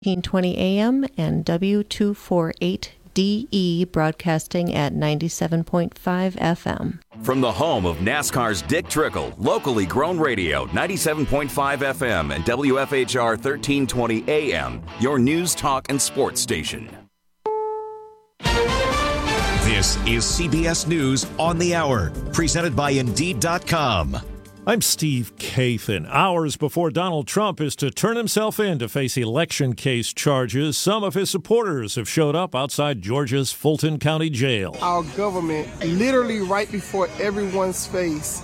1320 AM and W248DE broadcasting at 97.5 FM. From the home of NASCAR's Dick Trickle, locally grown radio, 97.5 FM and WFHR 1320 AM, your news, talk, and sports station. This is CBS News on the Hour, presented by Indeed.com. I'm Steve Kathan. Hours before Donald Trump is to turn himself in to face election case charges, some of his supporters have showed up outside Georgia's Fulton County Jail. Our government, literally right before everyone's face,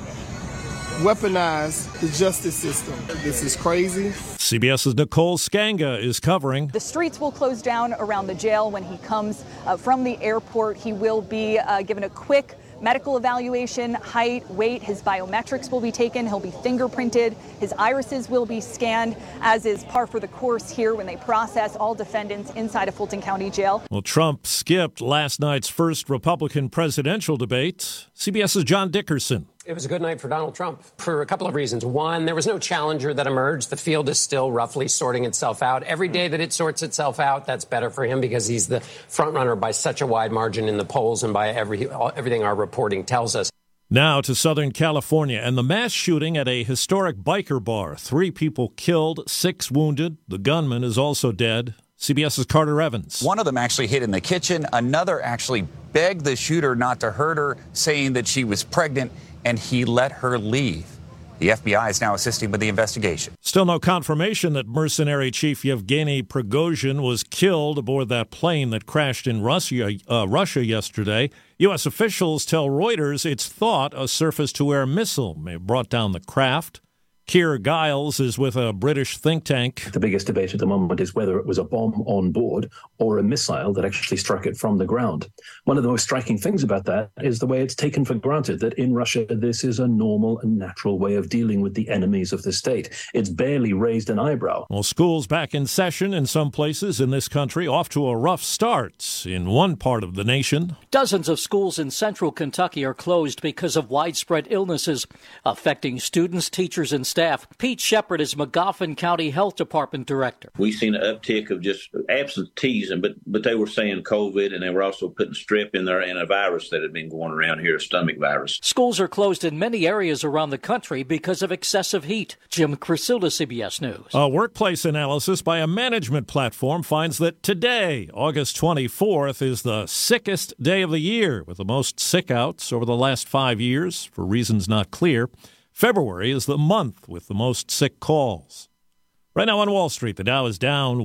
weaponized the justice system. This is crazy. CBS's Nicole Skanga is covering. The streets will close down around the jail when he comes from the airport. He will be given a quick medical evaluation, height, weight. His biometrics will be taken. He'll be fingerprinted. His irises will be scanned, as is par for the course here when they process all defendants inside of Fulton County Jail. Well, Trump skipped last night's first Republican presidential debate. CBS's John Dickerson. It was a good night for Donald Trump for a couple of reasons. One, there was no challenger that emerged. The field is still roughly sorting itself out. Every day that it sorts itself out, that's better for him because he's the front runner by such a wide margin in the polls and by everything our reporting tells us. Now to Southern California and the mass shooting at a historic biker bar. 3 people killed, 6 wounded. The gunman is also dead. CBS's Carter Evans. One of them actually hid in the kitchen. Another actually begged the shooter not to hurt her, saying that she was pregnant, and he let her leave. The FBI is now assisting with the investigation. Still no confirmation that mercenary chief Yevgeny Prigozhin was killed aboard that plane that crashed in Russia yesterday. U.S. officials tell Reuters it's thought a surface-to-air missile may have brought down the craft. Keir Giles is with a British think tank. The biggest debate at the moment is whether it was a bomb on board or a missile that actually struck it from the ground. One of the most striking things about that is the way it's taken for granted that in Russia this is a normal and natural way of dealing with the enemies of the state. It's barely raised an eyebrow. Well, school's back in session in some places in this country, off to a rough start in one part of the nation. Dozens of schools in central Kentucky are closed because of widespread illnesses affecting students, teachers, and staff. Pete Shepard is Magoffin County Health Department Director. We've seen an uptick of just absenteeism, but they were saying COVID, and they were also putting strep in there and a virus that had been going around here, a stomach virus. Schools are closed in many areas around the country because of excessive heat. Jim Crisula, CBS News. A workplace analysis by a management platform finds that today, August 24th, is the sickest day of the year, with the most sick outs over the last 5 years, for reasons not clear. February is the month with the most sick calls. Right now on Wall Street, the Dow is down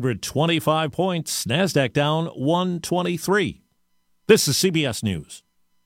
125 points, NASDAQ down 123. This is CBS News.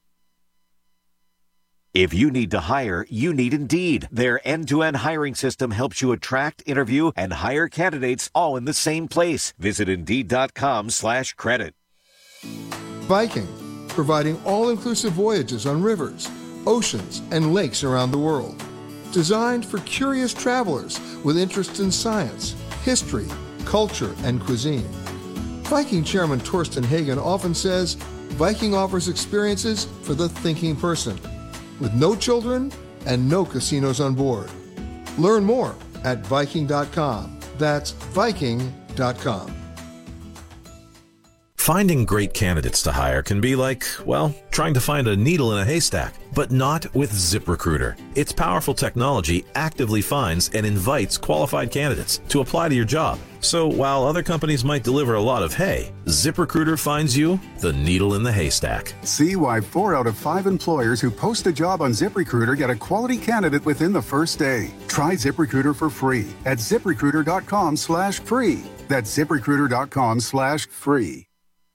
If you need to hire, you need Indeed. Their end-to-end hiring system helps you attract, interview, and hire candidates all in the same place. Visit Indeed.com/credit. Viking, providing all-inclusive voyages on rivers, oceans, and lakes around the world. Designed for curious travelers with interest in science, history, culture, and cuisine. Viking Chairman Torsten Hagen often says, Viking offers experiences for the thinking person, with no children and no casinos on board. Learn more at Viking.com. That's Viking.com. Finding great candidates to hire can be like, well, trying to find a needle in a haystack, but not with ZipRecruiter. Its powerful technology actively finds and invites qualified candidates to apply to your job. So while other companies might deliver a lot of hay, ZipRecruiter finds you the needle in the haystack. See why 4 out of 5 employers who post a job on ZipRecruiter get a quality candidate within the first day. Try ZipRecruiter for free at ZipRecruiter.com/free. That's ZipRecruiter.com/free.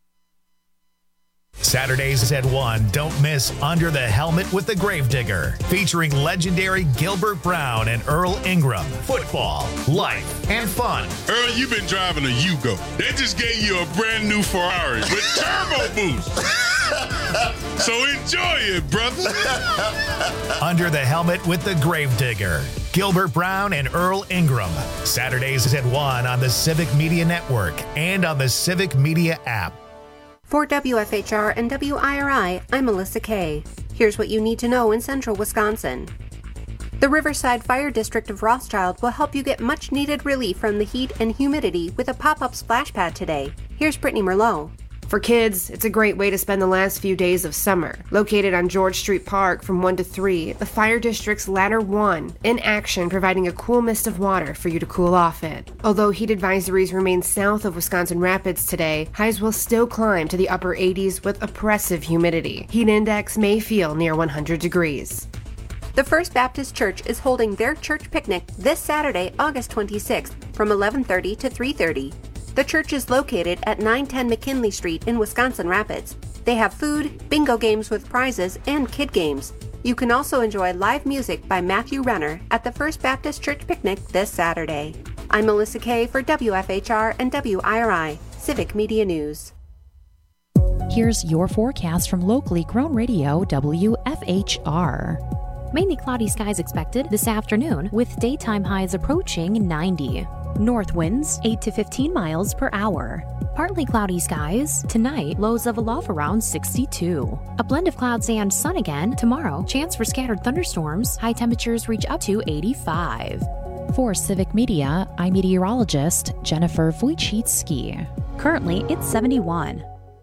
Saturdays at 1, don't miss Under the Helmet with the Gravedigger, featuring legendary Gilbert Brown and Earl Ingram. Football, life, and fun. Earl, you've been driving a Yugo. They just gave you a brand new Ferrari with turbo boost. So enjoy it, brother. Under the Helmet with the Gravedigger, Gilbert Brown and Earl Ingram. Saturdays at 1 on the Civic Media Network and on the Civic Media app. For WFHR and WIRI, I'm Melissa Kay. Here's what you need to know in central Wisconsin. The Riverside Fire District of Rothschild will help you get much-needed relief from the heat and humidity with a pop-up splash pad today. Here's Brittany Merlot. For kids, it's a great way to spend the last few days of summer. Located on George Street Park from 1 to 3, the Fire District's Ladder 1, in action providing a cool mist of water for you to cool off in. Although heat advisories remain south of Wisconsin Rapids today, highs will still climb to the upper 80s with oppressive humidity. Heat index may feel near 100 degrees. The First Baptist Church is holding their church picnic this Saturday, August 26th from 11:30 to 3:30. The church is located at 910 McKinley Street in Wisconsin Rapids. They have food, bingo games with prizes, and kid games. You can also enjoy live music by Matthew Renner at the First Baptist Church picnic this Saturday. I'm Melissa Kay for WFHR and WIRI, Civic Media News. Here's your forecast from locally grown radio WFHR. Mainly cloudy skies expected this afternoon with daytime highs approaching 90. North winds 8 to 15 miles per hour. Partly cloudy skies tonight, lows of a low around 62. A blend of clouds and sun again tomorrow. Chance for scattered thunderstorms. High temperatures reach up to 85. For Civic Media, I'm meteorologist Jennifer Wojcicki. Currently, it's 71.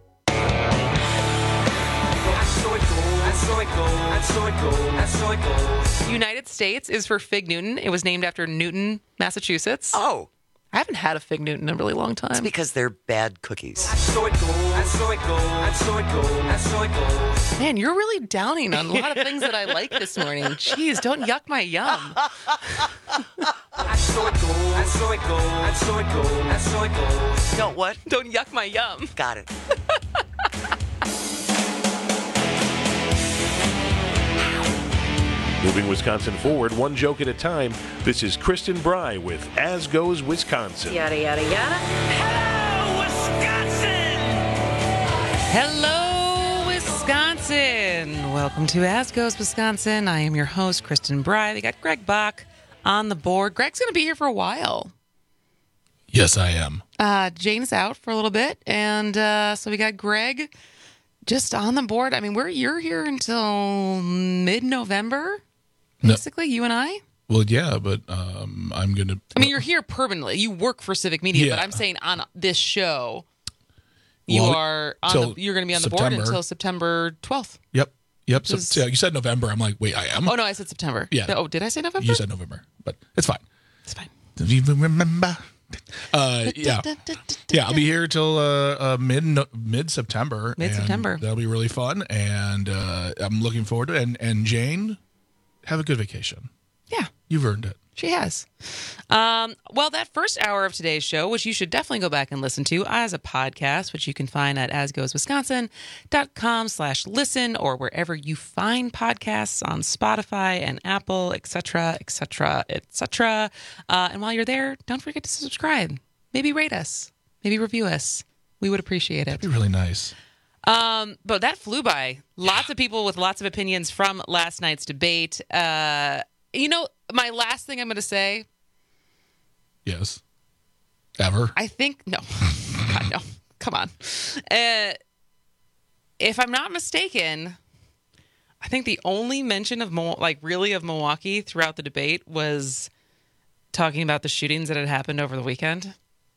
United States is for Fig Newton. It was named after Newton, Massachusetts. Oh. I haven't had a Fig Newton in a really long time. It's because they're bad cookies. Man, you're really downing on a lot of things that I like this morning. Jeez, don't yuck my yum. Don't what? Don't yuck my yum. Got it. Moving Wisconsin forward, one joke at a time. This is Kristen Bry with As Goes Wisconsin. Yada, yada, yada. Hello, Wisconsin! Wisconsin! Welcome to As Goes Wisconsin. I am your host, Kristen Bry. We got Greg Bach on the board. Greg's going to be here for a while. Yes, I am. Jane's out for a little bit, and so we got Greg just on the board. I mean, you're here until mid-November, basically, you and I? Well, yeah, but I'm going to... I mean, you're here permanently. You work for Civic Media, but I'm saying on this show, you're going to be on the board until September 12th. Yep. So, you said November. I'm like, wait, I am? Oh, no, I said September. Yeah. Oh, did I say November? You said November, but it's fine. It's fine. Do you even remember? Yeah, I'll be here till mid-September. Mid-September. That'll be really fun, and I'm looking forward to it. And Jane, have a good vacation. Yeah. You've earned it. She has. Well, that first hour of today's show, which you should definitely go back and listen to as a podcast, which you can find at asgoeswisconsin.com/listen or wherever you find podcasts on Spotify and Apple, etc., etc., etc. And while you're there, don't forget to subscribe. Maybe rate us. Maybe review us. We would appreciate it. That'd be really nice. But that flew by. Lots of people with lots of opinions from last night's debate. You know, my last thing I'm going to say. Yes. Ever? I think, no. God, no. Come on. If I'm not mistaken, I think the only mention of, of Milwaukee throughout the debate was talking about the shootings that had happened over the weekend.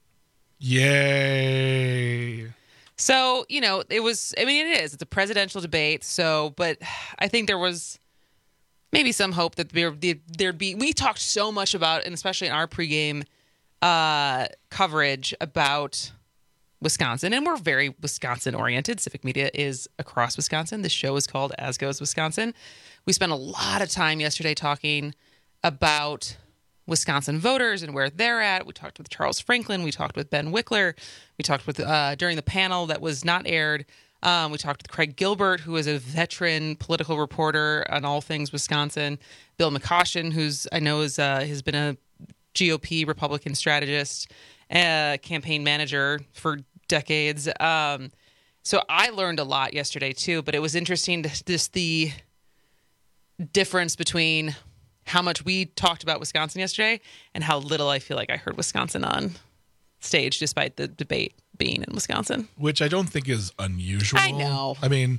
Yay. So, you know, it is. It's a presidential debate. But I think there was maybe some hope that there'd be. We talked so much about, and especially in our pregame coverage about Wisconsin, and we're very Wisconsin oriented. Civic Media is across Wisconsin. This show is called As Goes Wisconsin. We spent a lot of time yesterday talking about Wisconsin voters and where they're at. We talked with Charles Franklin. We talked with Ben Wickler. We talked with during the panel that was not aired. We talked with Craig Gilbert, who is a veteran political reporter on all things Wisconsin. Bill McCoshen, who's I know has been a GOP Republican strategist, campaign manager for decades. So I learned a lot yesterday too. But it was interesting the difference between how much we talked about Wisconsin yesterday and how little I feel like I heard Wisconsin on stage, despite the debate being in Wisconsin. Which I don't think is unusual. I know. I mean,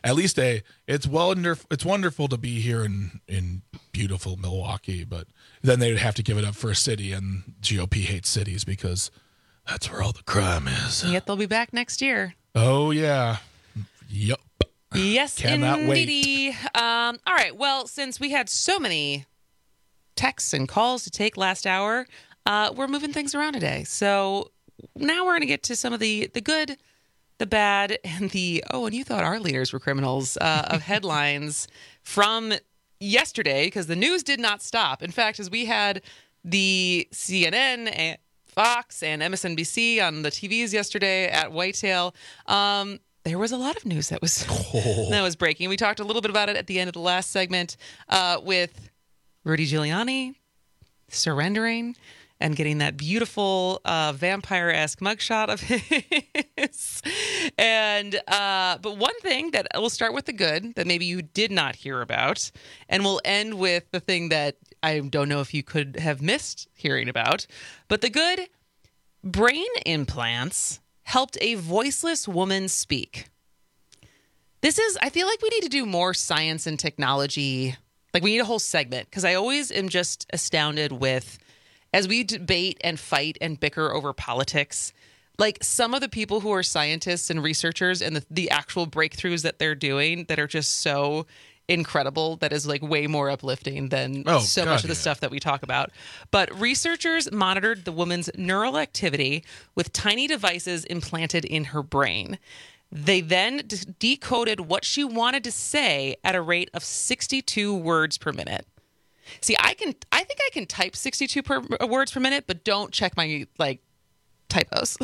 at least it's wonderful to be here in beautiful Milwaukee, but then they would have to give it up for a city, and GOP hates cities because that's where all the crime is. And yet they'll be back next year. Oh, yeah. Yep. Yes, Cannot indeedy. All right. Well, since we had so many texts and calls to take last hour, we're moving things around today. So now we're going to get to some of the good, the bad, and and you thought our leaders were criminals of headlines from yesterday, because the news did not stop. In fact, as we had the CNN and Fox and MSNBC on the TVs yesterday at Whitetail, there was a lot of news that was breaking. We talked a little bit about it at the end of the last segment with Rudy Giuliani surrendering and getting that beautiful vampire-esque mugshot of his. And but one thing that we'll start with the good that maybe you did not hear about, and we'll end with the thing that I don't know if you could have missed hearing about. But the good, brain implants helped a voiceless woman speak. I feel like we need to do more science and technology. Like, we need a whole segment, because I always am just astounded with, as we debate and fight and bicker over politics, like some of the people who are scientists and researchers and the actual breakthroughs that they're doing that are just so incredible, that is like way more uplifting than much of the stuff that we talk about. But researchers monitored the woman's neural activity with tiny devices implanted in her brain. They then decoded what she wanted to say at a rate of 62 words per minute. See, I think I can type 62 words per minute, but don't check my typos.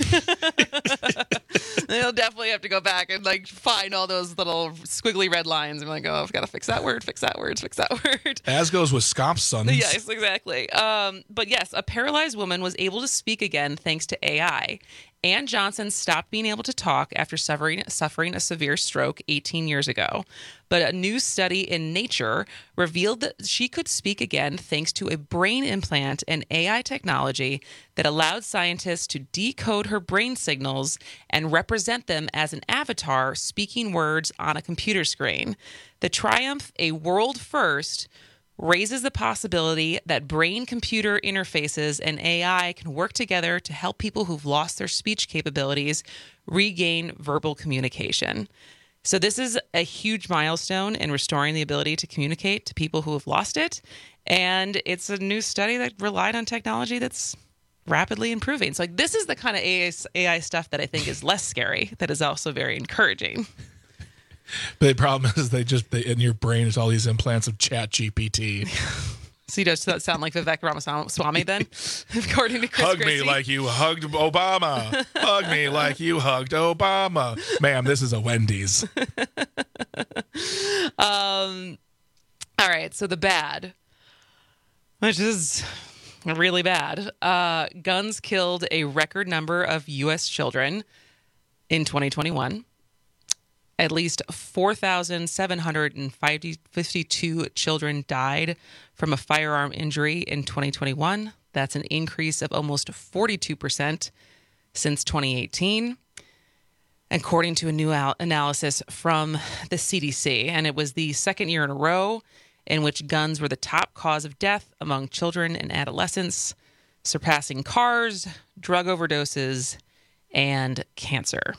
They'll definitely have to go back and find all those little squiggly red lines. I'm like, oh, I've got to fix that word. As goes Wisconsin. Yes, exactly. But yes, a paralyzed woman was able to speak again thanks to AI. Ann Johnson stopped being able to talk after suffering a severe stroke 18 years ago. But a new study in Nature revealed that she could speak again thanks to a brain implant and AI technology that allowed scientists to decode her brain signals and represent them as an avatar speaking words on a computer screen. The triumph, a world first, raises the possibility that brain-computer interfaces and AI can work together to help people who've lost their speech capabilities regain verbal communication. So this is a huge milestone in restoring the ability to communicate to people who have lost it. And it's a new study that relied on technology that's rapidly improving. So this is the kind of AI stuff that I think is less scary, that is also very encouraging. But the problem is in your brain is all these implants of Chat GPT. So does that sound like Vivek Ramaswamy then? According to Chris Hug Christie? me like you hugged Obama. Hug me like you hugged Obama. Ma'am, this is a Wendy's. All right, so the bad, which is really bad. Guns killed a record number of U.S. children in 2021. At least 4,752 children died from a firearm injury in 2021. That's an increase of almost 42% since 2018, according to a new analysis from the CDC. And it was the second year in a row in which guns were the top cause of death among children and adolescents, surpassing cars, drug overdoses, and cancer.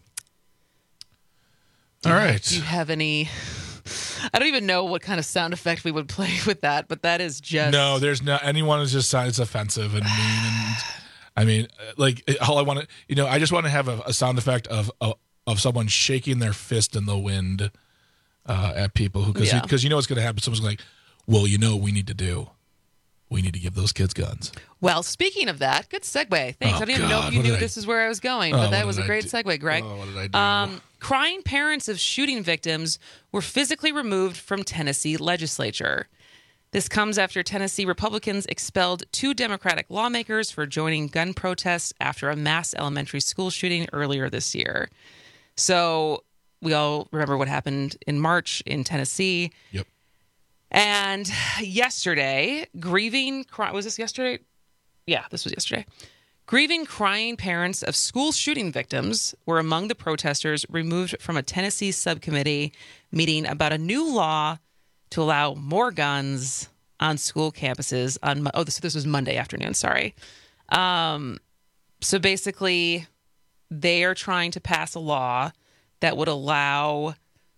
All right. Do you have any? I don't even know what kind of sound effect we would play with that, but that is just. No, there's not. Anyone is just. It's offensive and mean. And I mean, all I want to, I just want to have a sound effect of someone shaking their fist in the wind at people because what's going to happen. Someone's like, well, we need to do. We need to give those kids guns. Well, speaking of that, good segue. Thanks. I don't even know if you knew this is where I was going, but that was a great segue, Greg. Oh, what did I do? Crying parents of shooting victims were physically removed from Tennessee legislature. This comes after Tennessee Republicans expelled 2 Democratic lawmakers for joining gun protests after a mass elementary school shooting earlier this year. So we all remember what happened in March in Tennessee. Yep. And yesterday, was this yesterday? Yeah, this was yesterday. Grieving, crying parents of school shooting victims were among the protesters removed from a Tennessee subcommittee meeting about a new law to allow more guns on school campuses on this was Monday afternoon, sorry. So basically, they are trying to pass a law that would allow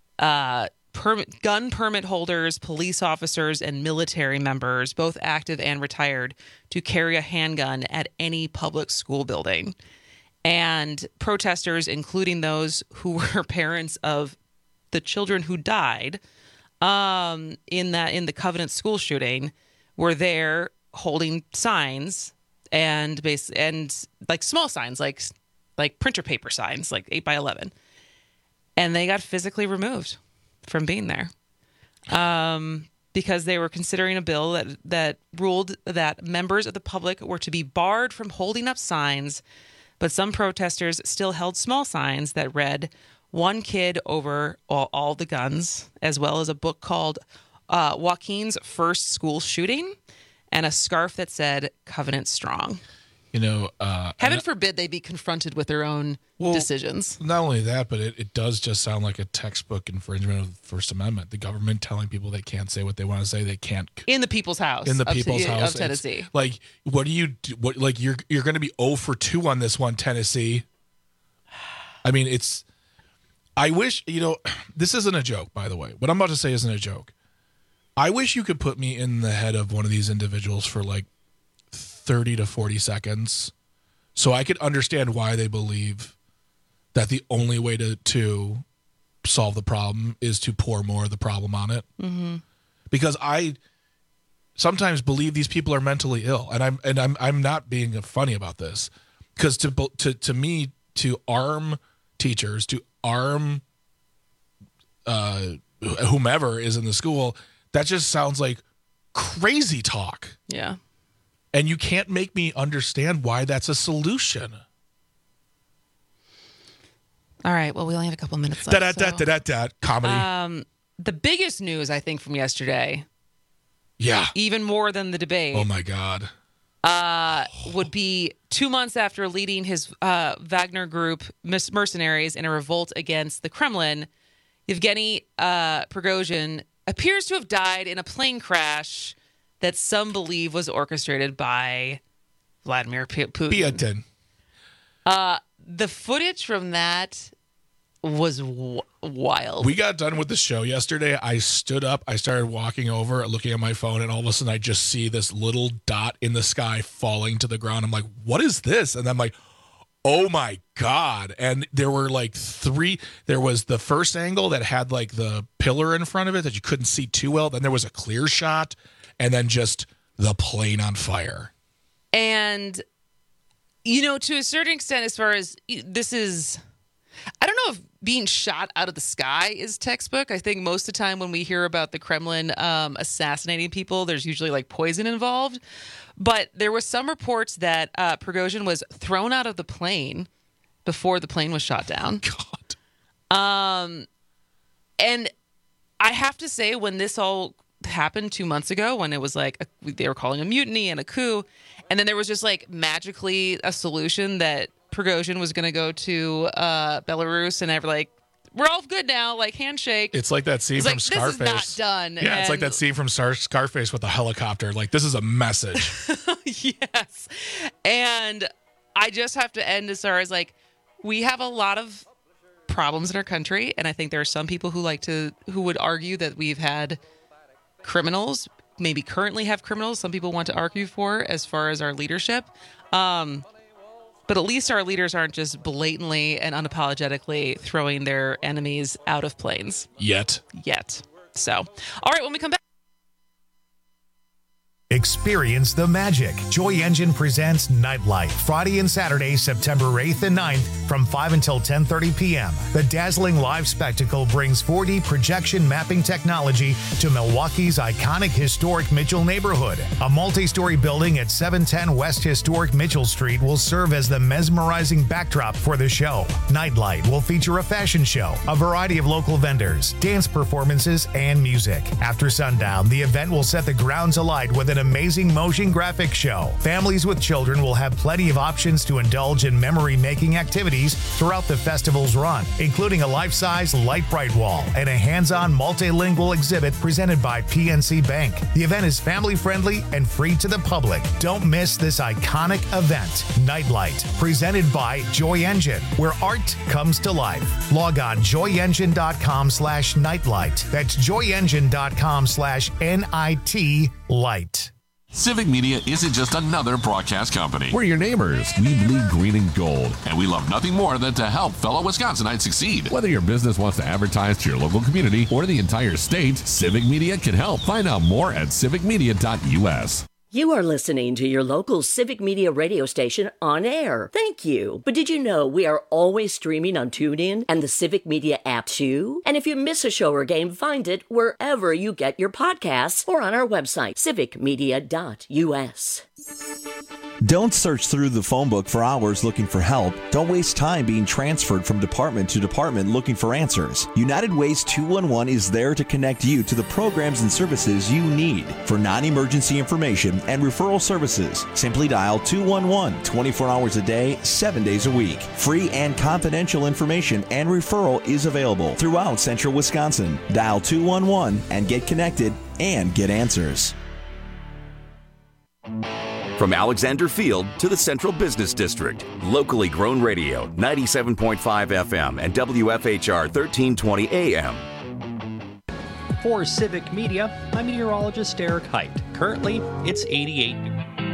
gun permit holders, police officers, and military members, both active and retired, to carry a handgun at any public school building. And protesters, including those who were parents of the children who died in the Covenant school shooting, were there holding signs and like small signs, like printer paper signs, like 8x11, and they got physically removed from being there because they were considering a bill that ruled that members of the public were to be barred from holding up signs, but some protesters still held small signs that read "One kid over all the guns," as well as a book called Joaquin's First School Shooting and a scarf that said "Covenant Strong." Heaven forbid they be confronted with their own decisions. Not only that, but it does just sound like a textbook infringement of the First Amendment. The government telling people they can't say what they want to say. They can't in the people's house. In the people's house of Tennessee. It's like, what do you do? What, like you're going to be 0 for 2 on this one, Tennessee. I mean, I wish, this isn't a joke, by the way. What I'm about to say isn't a joke. I wish you could put me in the head of one of these individuals for like 30 to 40 seconds so I could understand why they believe that the only way to solve the problem is to pour more of the problem on it. Mm-hmm. Because I sometimes believe these people are mentally ill, and I'm not being funny about this, because to me, to arm teachers, to arm whomever is in the school, that just sounds like crazy talk. Yeah. And you can't make me understand why that's a solution. All right. Well, we only have a couple minutes left. Comedy. The biggest news, I think, from yesterday. Yeah. Even more than the debate. Oh, my God. Would be 2 months after leading his Wagner group mercenaries in a revolt against the Kremlin, Yevgeny Prigozhin appears to have died in a plane crash that some believe was orchestrated by Vladimir Putin. The footage from that was wild. We got done with the show yesterday. I stood up. I started walking over, looking at my phone, and all of a sudden I just see this little dot in the sky falling to the ground. I'm like, what is this? And I'm like, oh my God. And there were like 3. There was the first angle that had like the pillar in front of it that you couldn't see too well. Then there was a clear shot. And then just the plane on fire. And, to a certain extent, as far as this is, I don't know if being shot out of the sky is textbook. I think most of the time when we hear about the Kremlin assassinating people, there's usually like poison involved. But there were some reports that Prigozhin was thrown out of the plane before the plane was shot down. God. And I have to say, when this all happened 2 months ago, when it was like they were calling a mutiny and a coup, and then there was just like magically a solution that Prigozhin was going to go to Belarus, and we're all good now, like handshake. It's like that scene from Scarface. This is not done. Yeah, it's like that scene from Scarface with the helicopter. Like, this is a message. Yes. And I just have to end as far as like, we have a lot of problems in our country, and I think there are some people who would argue that we've had criminals, maybe currently have criminals. Some people want to argue for as far as our leadership. But at least our leaders aren't just blatantly and unapologetically throwing their enemies out of planes. Yet. So, all right, when we come back. Experience the magic. Joy Engine presents Nightlight, Friday and Saturday, September 8th and 9th from 5 until 10:30 p.m. The dazzling live spectacle brings 4D projection mapping technology to Milwaukee's iconic historic Mitchell neighborhood. A multi-story building at 710 West Historic Mitchell Street will serve as the mesmerizing backdrop for the show. Nightlight will feature a fashion show, a variety of local vendors, dance performances, and music. After sundown, the event will set the grounds alight with an an amazing motion graphics show. Families with children will have plenty of options to indulge in memory-making activities throughout the festival's run, including a life-size light bright wall and a hands-on multilingual exhibit presented by PNC Bank. The event is family-friendly and free to the public. Don't miss this iconic event, Nightlight, presented by Joy Engine, where art comes to life. Log on joyengine.com/nightlight. That's joyengine.com/NIT Civic Media isn't just another broadcast company. We're your neighbors. We bleed green and gold, and we love nothing more than to help fellow Wisconsinites succeed. Whether your business wants to advertise to your local community or the entire state, Civic Media can help. Find out more at civicmedia.us. You are listening to your local Civic Media radio station on air. Thank you. But did you know we are always streaming on TuneIn and the Civic Media app too? And if you miss a show or game, find it wherever you get your podcasts or on our website, civicmedia.us. Don't search through the phone book for hours looking for help. Don't waste time being transferred from department to department looking for answers. United Ways 211 is there to connect you to the programs and services you need. For non-emergency information and referral services, simply dial 211 24 hours a day, 7 days a week. Free and confidential information and referral is available throughout central Wisconsin. Dial 211 and get connected and get answers. From Alexander Field to the Central Business District, locally grown radio, 97.5 FM and WFHR 1320 AM. For Civic Media, I'm meteorologist Eric Height. Currently, it's 88 degrees.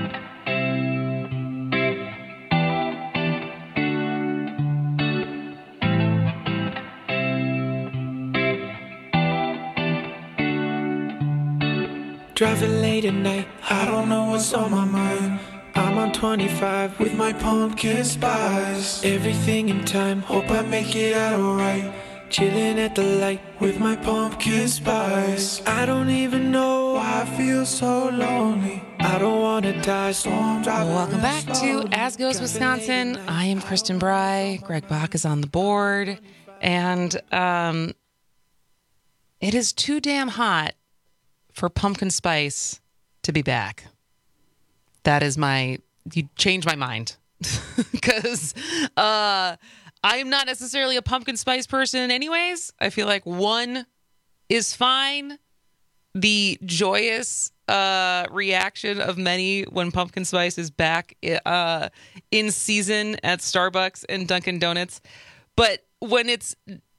Driving late at night, I don't know what's on my mind. I'm on 25 with my pumpkin spice. Everything in time, hope I make it out alright. Chilling at the light with my pumpkin spice. I don't even know why I feel so lonely. I don't want to die, so I'm driving. Welcome back to As Goes Wisconsin. I am Kristen Bry. Greg Bach is on the board. And it is too damn hot for pumpkin spice to be back. That is you changed my mind. Because I am not necessarily a pumpkin spice person anyways. I feel like one is fine. The joyous reaction of many when pumpkin spice is back in season at Starbucks and Dunkin' Donuts. But when it's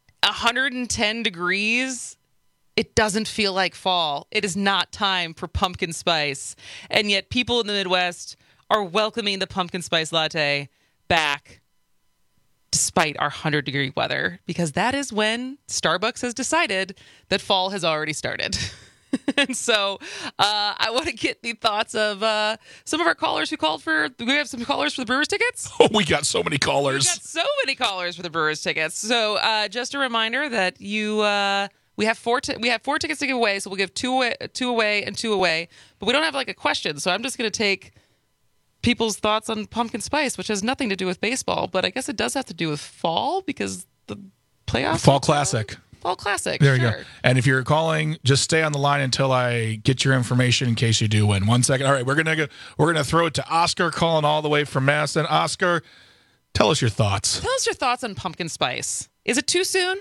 110 degrees, it doesn't feel like fall. It is not time for pumpkin spice. And yet people in the Midwest are welcoming the pumpkin spice latte back despite our 100-degree weather, because that is when Starbucks has decided that fall has already started. And so I want to get the thoughts of some of our callers who called for. We have some callers for the Brewers tickets. Oh, we got so many callers. We got so many callers for the Brewers tickets. So just a reminder that you... We have four tickets to give away, so we'll give two away, and two away. But we don't have like a question, so I'm just going to take people's thoughts on pumpkin spice, which has nothing to do with baseball, but I guess it does have to do with fall because the playoffs. Fall Classic. Fall Classic. There sure. you go. And if you're calling, just stay on the line until I get your information in case you do win. 1 second. All right, we're gonna throw it to Oscar calling all the way from Madison. Oscar, tell us your thoughts. Tell us your thoughts on pumpkin spice. Is it too soon?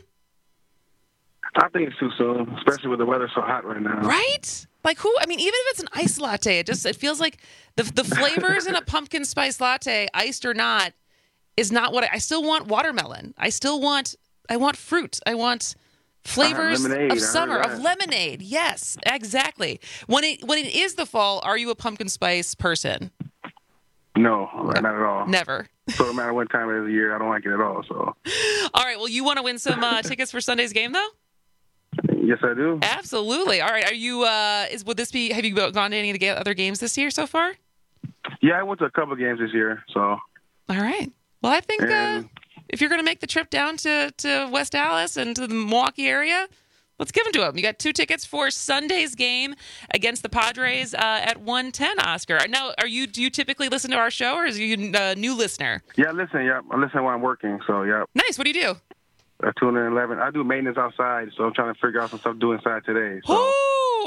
I think it's too soon, especially with the weather so hot right now. Right? Like who? I mean, even if it's an iced latte, it feels like the flavors in a pumpkin spice latte, iced or not, is not what I still want. Watermelon. I want fruit. I want flavors of summer, of lemonade. Yes, exactly. When it is the fall, are you a pumpkin spice person? No, not at all. Never. So no matter what time of the year, I don't like it at all. So. All right. Well, you want to win some tickets for Sunday's game, though? Yes, I do. Absolutely. All right. Are you? Would this be? Have you gone to any of the other games this year so far? Yeah, I went to a couple of games this year. So. All right. Well, I think if you're going to make the trip down to West Dallas and to the Milwaukee area, let's give them to them. You got 2 tickets for Sunday's game against the Padres at 1:10. Oscar. Now, do you typically listen to our show, or is you a new listener? Yeah, I listen. Yeah, I listen while I'm working. So yeah. Nice. What do you do? I tune in 11. I do maintenance outside, so I'm trying to figure out some stuff to do inside today. So. Ooh,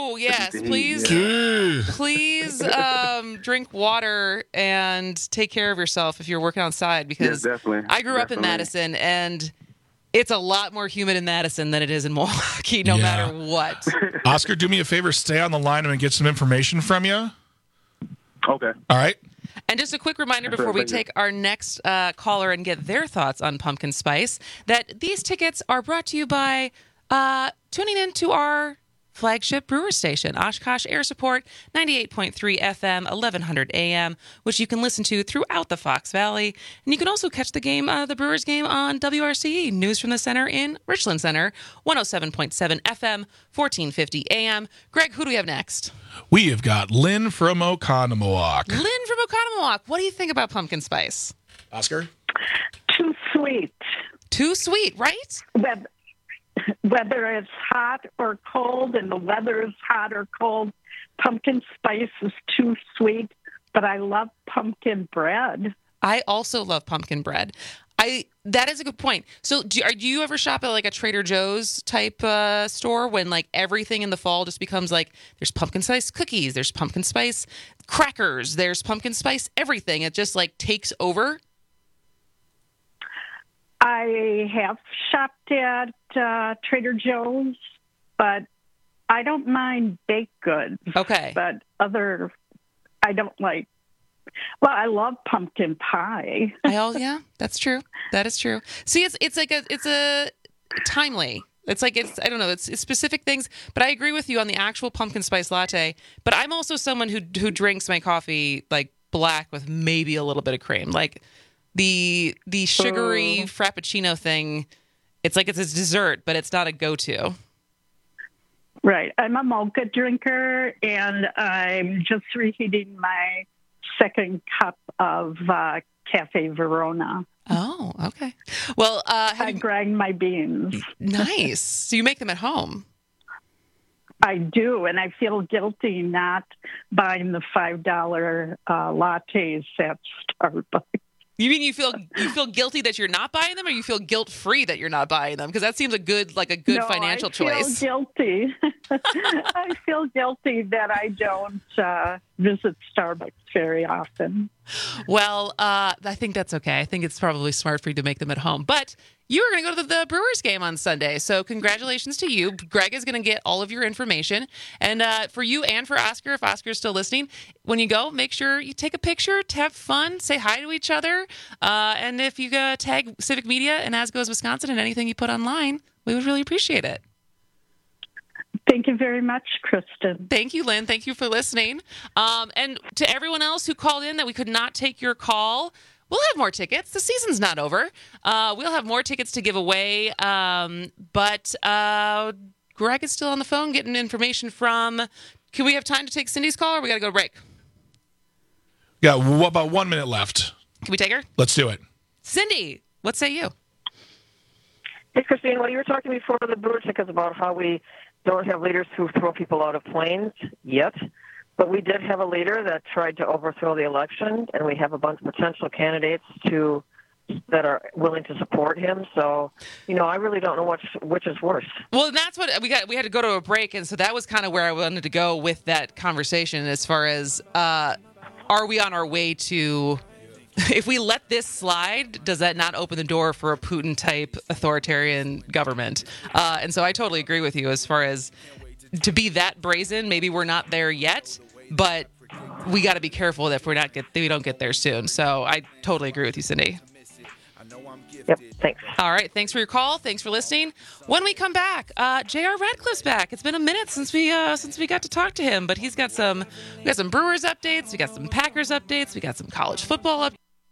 Oh, yes. Please, please drink water and take care of yourself if you're working outside, because I grew up in Madison, and it's a lot more humid in Madison than it is in Milwaukee, no matter what. Oscar, do me a favor. Stay on the line and get some information from you. Okay. All right. And just a quick reminder before we take our next caller and get their thoughts on pumpkin spice, that these tickets are brought to you by tuning in to our flagship brewer station, Oshkosh Air Support, 98.3 FM, 1100 AM, which you can listen to throughout the Fox Valley. And you can also catch the game, the Brewers game, on WRCE, News from the Center in Richland Center, 107.7 FM, 1450 AM. Greg, who do we have next? We have got Lynn from Oconomowoc. Lynn from Oconomowoc. What do you think about pumpkin spice? Oscar? Too sweet. Too sweet, right? Whether it's hot or cold, and the weather is hot or cold, pumpkin spice is too sweet. But I love pumpkin bread. I also love pumpkin bread. That is a good point. So do you ever shop at like a Trader Joe's type store when like everything in the fall just becomes like there's pumpkin spice cookies, there's pumpkin spice crackers, there's pumpkin spice everything. It just like takes over? I have shopped at Trader Joe's, but I don't mind baked goods. Okay. But I don't like. Well, I love pumpkin pie. Yeah, that's true. That is true. See, it's a timely. It's like I don't know. It's specific things, but I agree with you on the actual pumpkin spice latte. But I'm also someone who drinks my coffee like black with maybe a little bit of cream, like. The sugary Frappuccino thing, it's like it's a dessert, but it's not a go-to. Right. I'm a mocha drinker, and I'm just reheating my second cup of Cafe Verona. Oh, okay. Well, I grind my beans. Nice. So you make them at home? I do, and I feel guilty not buying the $5 lattes at Starbucks. You mean you feel guilty that you're not buying them, or you feel guilt-free that you're not buying them? Because that seems a good financial choice. I feel guilty. I feel guilty that I don't visit Starbucks very often. Well, I think that's okay. I think it's probably smart for you to make them at home. But you are going to go to the Brewers game on Sunday, so congratulations to you. Greg is going to get all of your information. And for you and for Oscar, if Oscar's still listening, when you go, make sure you take a picture, to have fun, say hi to each other. And if you tag Civic Media and As Goes Wisconsin and anything you put online, we would really appreciate it. Thank you very much, Kristen. Thank you, Lynn. Thank you for listening. And to everyone else who called in that we could not take your call, we'll have more tickets. The season's not over. We'll have more tickets to give away. But Greg is still on the phone getting information from... Can we have time to take Cindy's call, or we got to go to break? Yeah, about 1 minute left. Can we take her? Let's do it. Cindy, what say you? Hey, Christine, well, you were talking before the Brewer tickets about how we don't have leaders who throw people out of planes yet. But we did have a leader that tried to overthrow the election, and we have a bunch of potential candidates that are willing to support him. So, I really don't know which is worse. Well, that's what we had to go to a break, and so that was kind of where I wanted to go with that conversation as far as are we on our way to... If we let this slide, does that not open the door for a Putin-type authoritarian government? And so I totally agree with you as far as to be that brazen. Maybe we're not there yet, but we got to be careful that we don't get there soon. So I totally agree with you, Cindy. Yep, thanks. All right, thanks for your call. Thanks for listening. When we come back, J.R. Radcliffe's back. It's been a minute since we got to talk to him, but we got some Brewers updates, we got some Packers updates, we got some college football updates.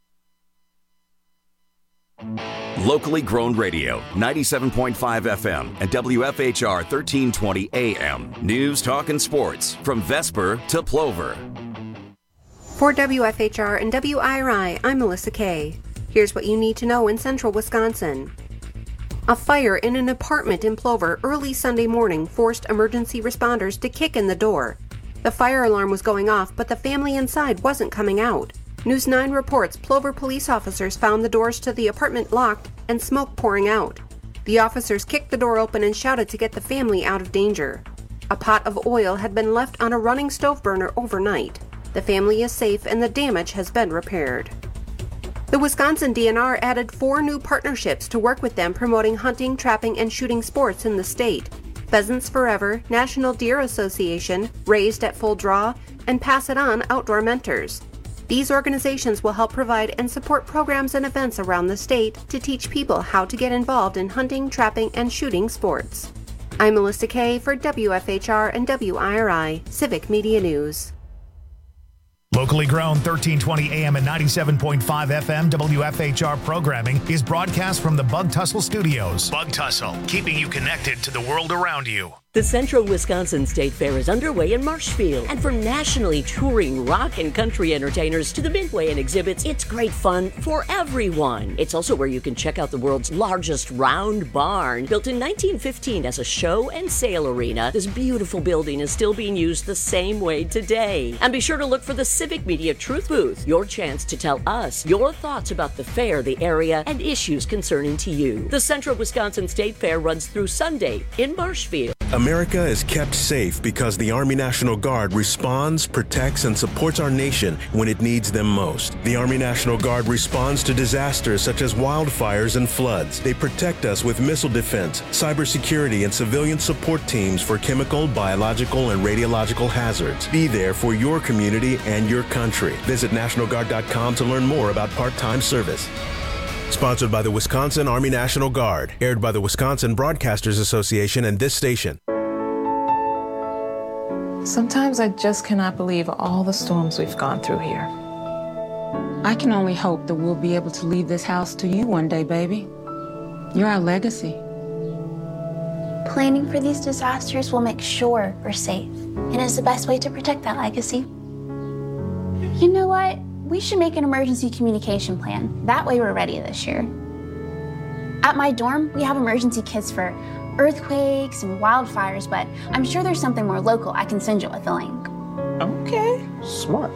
Locally grown radio, 97.5 FM and WFHR 1320 AM. News, talk, and sports from Vesper to Plover. For WFHR and WIRI, I'm Melissa Kay. Here's what you need to know in central Wisconsin. A fire in an apartment in Plover early Sunday morning forced emergency responders to kick in the door. The fire alarm was going off, but the family inside wasn't coming out. News 9 reports Plover police officers found the doors to the apartment locked and smoke pouring out. The officers kicked the door open and shouted to get the family out of danger. A pot of oil had been left on a running stove burner overnight. The family is safe and the damage has been repaired. The Wisconsin DNR added 4 new partnerships to work with them promoting hunting, trapping, and shooting sports in the state. Pheasants Forever, National Deer Association, Raised at Full Draw, and Pass It On Outdoor Mentors. These organizations will help provide and support programs and events around the state to teach people how to get involved in hunting, trapping, and shooting sports. I'm Melissa Kay for WFHR and WIRI Civic Media News. Locally grown 1320 AM and 97.5 FM WFHR programming is broadcast from the Bug Tussle Studios. Bug Tussle, keeping you connected to the world around you. The Central Wisconsin State Fair is underway in Marshfield. And from nationally touring rock and country entertainers to the Midway and exhibits, it's great fun for everyone. It's also where you can check out the world's largest round barn. Built in 1915 as a show and sale arena, this beautiful building is still being used the same way today. And be sure to look for the Civic Media Truth Booth, your chance to tell us your thoughts about the fair, the area, and issues concerning to you. The Central Wisconsin State Fair runs through Sunday in Marshfield. America is kept safe because the Army National Guard responds, protects, and supports our nation when it needs them most. The Army National Guard responds to disasters such as wildfires and floods. They protect us with missile defense, cybersecurity, and civilian support teams for chemical, biological, and radiological hazards. Be there for your community and your country. Visit NationalGuard.com to learn more about part-time service. Sponsored by the Wisconsin Army National Guard. Aired by the Wisconsin Broadcasters Association and this station. Sometimes I just cannot believe all the storms we've gone through here. I can only hope that we'll be able to leave this house to you one day, baby. You're our legacy. Planning for these disasters will make sure we're safe, and is the best way to protect that legacy. You know what? We should make an emergency communication plan. That way we're ready this year. At my dorm, we have emergency kits for earthquakes and wildfires, but I'm sure there's something more local I can send you with a link. Okay. Smart.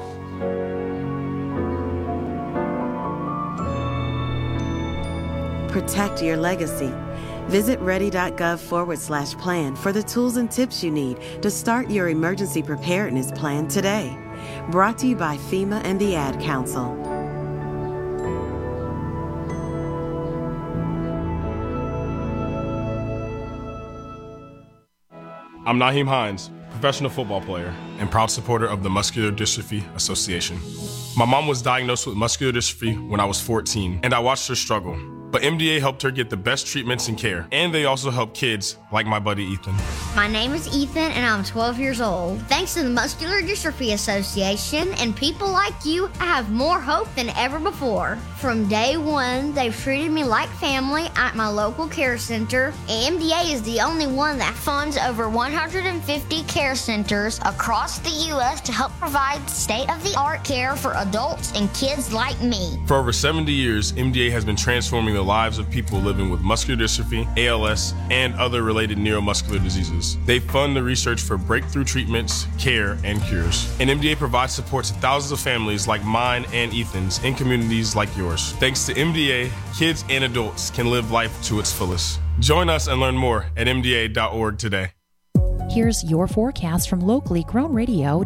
Protect your legacy. Visit ready.gov/plan for the tools and tips you need to start your emergency preparedness plan today. Brought to you by FEMA and the Ad Council. I'm Naheem Hines, professional football player and proud supporter of the Muscular Dystrophy Association. My mom was diagnosed with muscular dystrophy when I was 14, and I watched her struggle. But MDA helped her get the best treatments and care, and they also help kids like my buddy Ethan. My name is Ethan, and I'm 12 years old. Thanks to the Muscular Dystrophy Association and people like you, I have more hope than ever before. From day one, they've treated me like family at my local care center. MDA is the only one that funds over 150 care centers across the U.S. to help provide state-of-the-art care for adults and kids like me. For over 70 years, MDA has been transforming the lives of people living with muscular dystrophy, ALS, and other related neuromuscular diseases. They fund the research for breakthrough treatments, care, and cures. And MDA provides support to thousands of families like mine and Ethan's in communities like yours. Thanks to MDA, kids and adults can live life to its fullest. Join us and learn more at MDA.org today. Here's your forecast from locally grown radio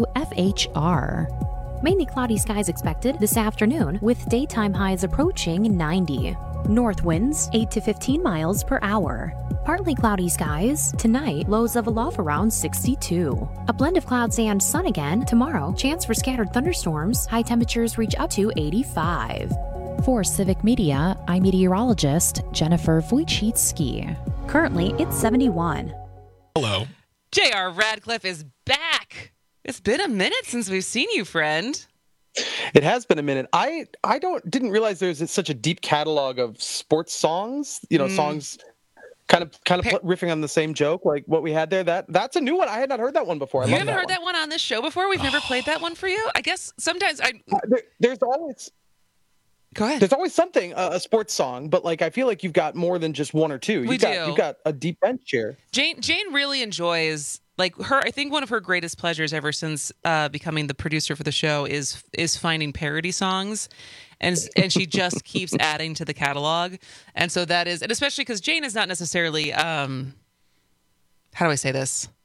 WFHR. Mainly cloudy skies expected this afternoon with daytime highs approaching 90. North winds 8 to 15 miles per hour. Partly cloudy skies tonight, lows of a low around 62. A blend of clouds and sun again tomorrow. Chance for scattered thunderstorms. High temperatures reach up to 85. For Civic Media, I'm meteorologist Jennifer Wojcicki. Currently, it's 71. Hello. J.R. Radcliffe is back. It's been a minute since we've seen you, friend. It has been a minute. I didn't realize there's such a deep catalog of sports songs. You know, songs kind of riffing on the same joke like what we had there. That's a new one. I had not heard that one before. You haven't heard that one on this show before? We've never played that one for you. I guess sometimes there's always. Go ahead. There's always something, a sports song, but like I feel like you've got more than just one or two. You've got a deep bench here. Jane really enjoys. Like her, I think one of her greatest pleasures ever since becoming the producer for the show is finding parody songs, and she just keeps adding to the catalog. And so that is, and especially because Jane is not necessarily, how do I say this?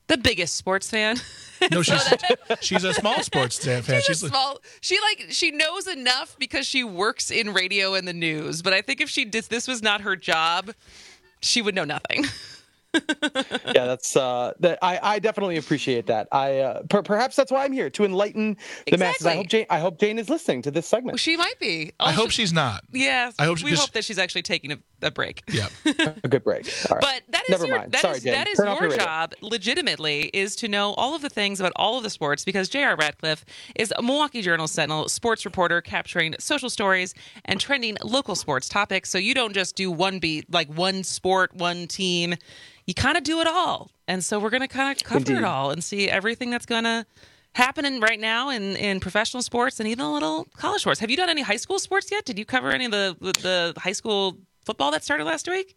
The biggest sports fan. No, she's a small sports fan. She's small. She knows enough because she works in radio and the news. But I think if this was not her job, she would know nothing. Yeah, that's that. I definitely appreciate that. Perhaps that's why I'm here, to enlighten the masses. I hope Jane is listening to this segment. Well, she might be. I hope she's not. Yeah, we hope that she's actually taking a break. Yeah, a good break. All right. But that is Never mind. Sorry, Jane. That is your job, legitimately, is to know all of the things about all of the sports, because J.R. Radcliffe is a Milwaukee Journal Sentinel sports reporter capturing social stories and trending local sports topics. So you don't just do one beat, like one sport, one team. You kind of do it all. And so we're going to kind of cover it all and see everything that's going to happen right now in professional sports and even a little college sports. Have you done any high school sports yet? Did you cover any of the high school football that started last week?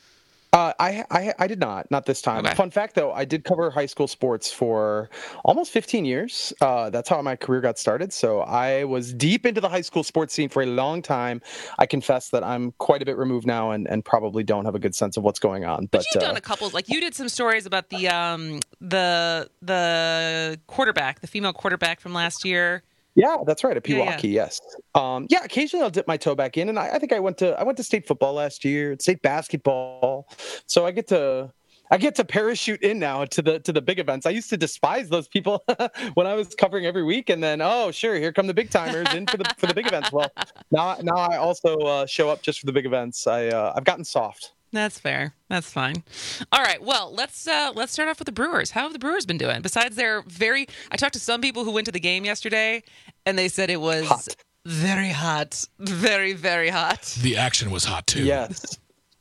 I did not this time. Okay. Fun fact, though, I did cover high school sports for almost 15 years. That's how my career got started. So I was deep into the high school sports scene for a long time. I confess that I'm quite a bit removed now and probably don't have a good sense of what's going on. But you've done a couple, like you did some stories about the quarterback, the female quarterback from last year. Yeah, that's right. At Pewaukee, yes. Occasionally I'll dip my toe back in, and I think I went to state football last year, state basketball. So I get to parachute in now to the big events. I used to despise those people when I was covering every week, and then here come the big timers in for the big events. Well, now I also show up just for the big events. I've gotten soft. That's fair. That's fine. All right. Well, let's start off with the Brewers. How have the Brewers been doing? Besides I talked to some people who went to the game yesterday, and they said it was hot. Very hot. Very, very hot. The action was hot, too. Yes.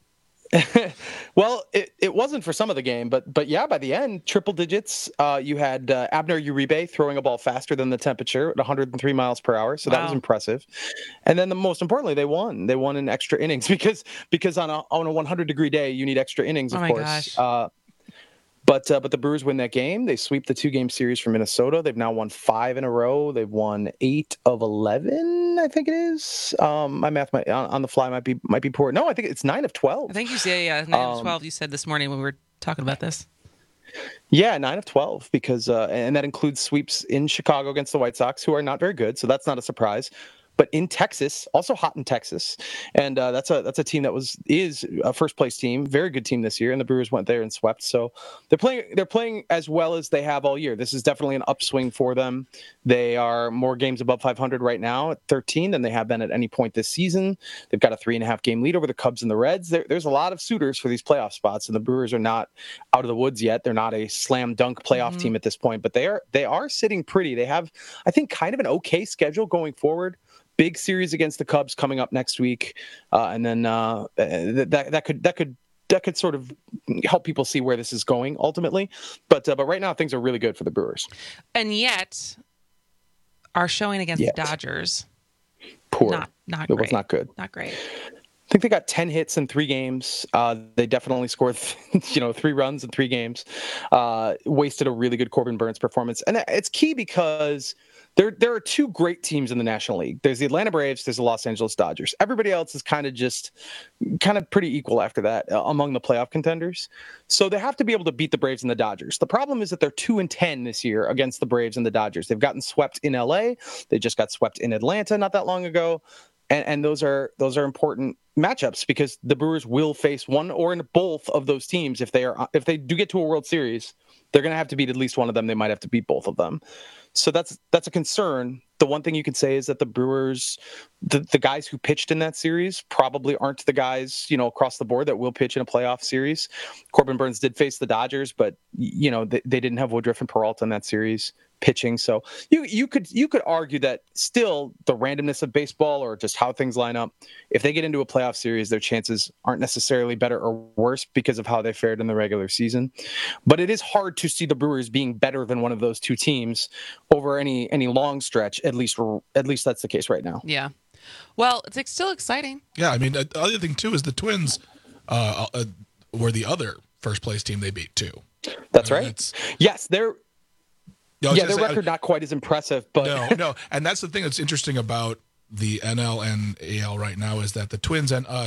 Well, it wasn't for some of the game, but yeah, by the end, triple digits. You had Abner Uribe throwing a ball faster than the temperature at 103 miles per hour, so that was impressive. And then most importantly, they won. They won in extra innings because on a 100-degree day, you need extra innings, of course. Gosh. But the Brewers win that game. They sweep the 2-game series from Minnesota. They've now won 5 in a row. They've won 8 of 11, I think it is. My math on the fly might be poor. No, I think it's 9 of 12. I think you said 9 of 12. You said this morning when we were talking about this. Yeah, 9 of 12 because and that includes sweeps in Chicago against the White Sox, who are not very good. So that's not a surprise. But in Texas, also hot in Texas, and that's a team that is a first place team, very good team this year, and the Brewers went there and swept. So they're playing as well as they have all year. This is definitely an upswing for them. They are more games above 500 right now at 13 than they have been at any point this season. They've got a 3.5 game lead over the Cubs and the Reds. There's a lot of suitors for these playoff spots, and the Brewers are not out of the woods yet. They're not a slam dunk playoff team at this point, but they are sitting pretty. They have, I think, kind of an okay schedule going forward. Big series against the Cubs coming up next week, and then that could sort of help people see where this is going ultimately. But right now things are really good for the Brewers. And yet, our showing against the Dodgers, poor. Not it great. Was not good. Not great. I think they got 10 hits in 3 games. They definitely scored, 3 runs in 3 games. Wasted a really good Corbin Burns performance, and it's key because there are 2 great teams in the National League. There's the Atlanta Braves. There's the Los Angeles Dodgers. Everybody else is kind of pretty equal after that among the playoff contenders. So they have to be able to beat the Braves and the Dodgers. The problem is that they're 2-10 this year against the Braves and the Dodgers. They've gotten swept in LA. They just got swept in Atlanta not that long ago. And those are important matchups because the Brewers will face one or both of those teams if they do get to a World Series. They're going to have to beat at least one of them. They might have to beat both of them. So that's a concern. The one thing you can say is that the Brewers, the guys who pitched in that series probably aren't the guys, across the board that will pitch in a playoff series. Corbin Burns did face the Dodgers, but they didn't have Woodruff and Peralta in that series pitching. So you could argue that still the randomness of baseball or just how things line up, if they get into a playoff series, their chances aren't necessarily better or worse because of how they fared in the regular season. But it is hard to see the Brewers being better than one of those 2 teams over any long stretch. At least that's the case right now. Yeah. Well, it's still exciting. Yeah, I mean, the other thing too is the Twins were the other first place team they beat too. That's right. Yes, their record not quite as impressive, but no, and that's the thing that's interesting about the NL and AL right now is that the Twins and us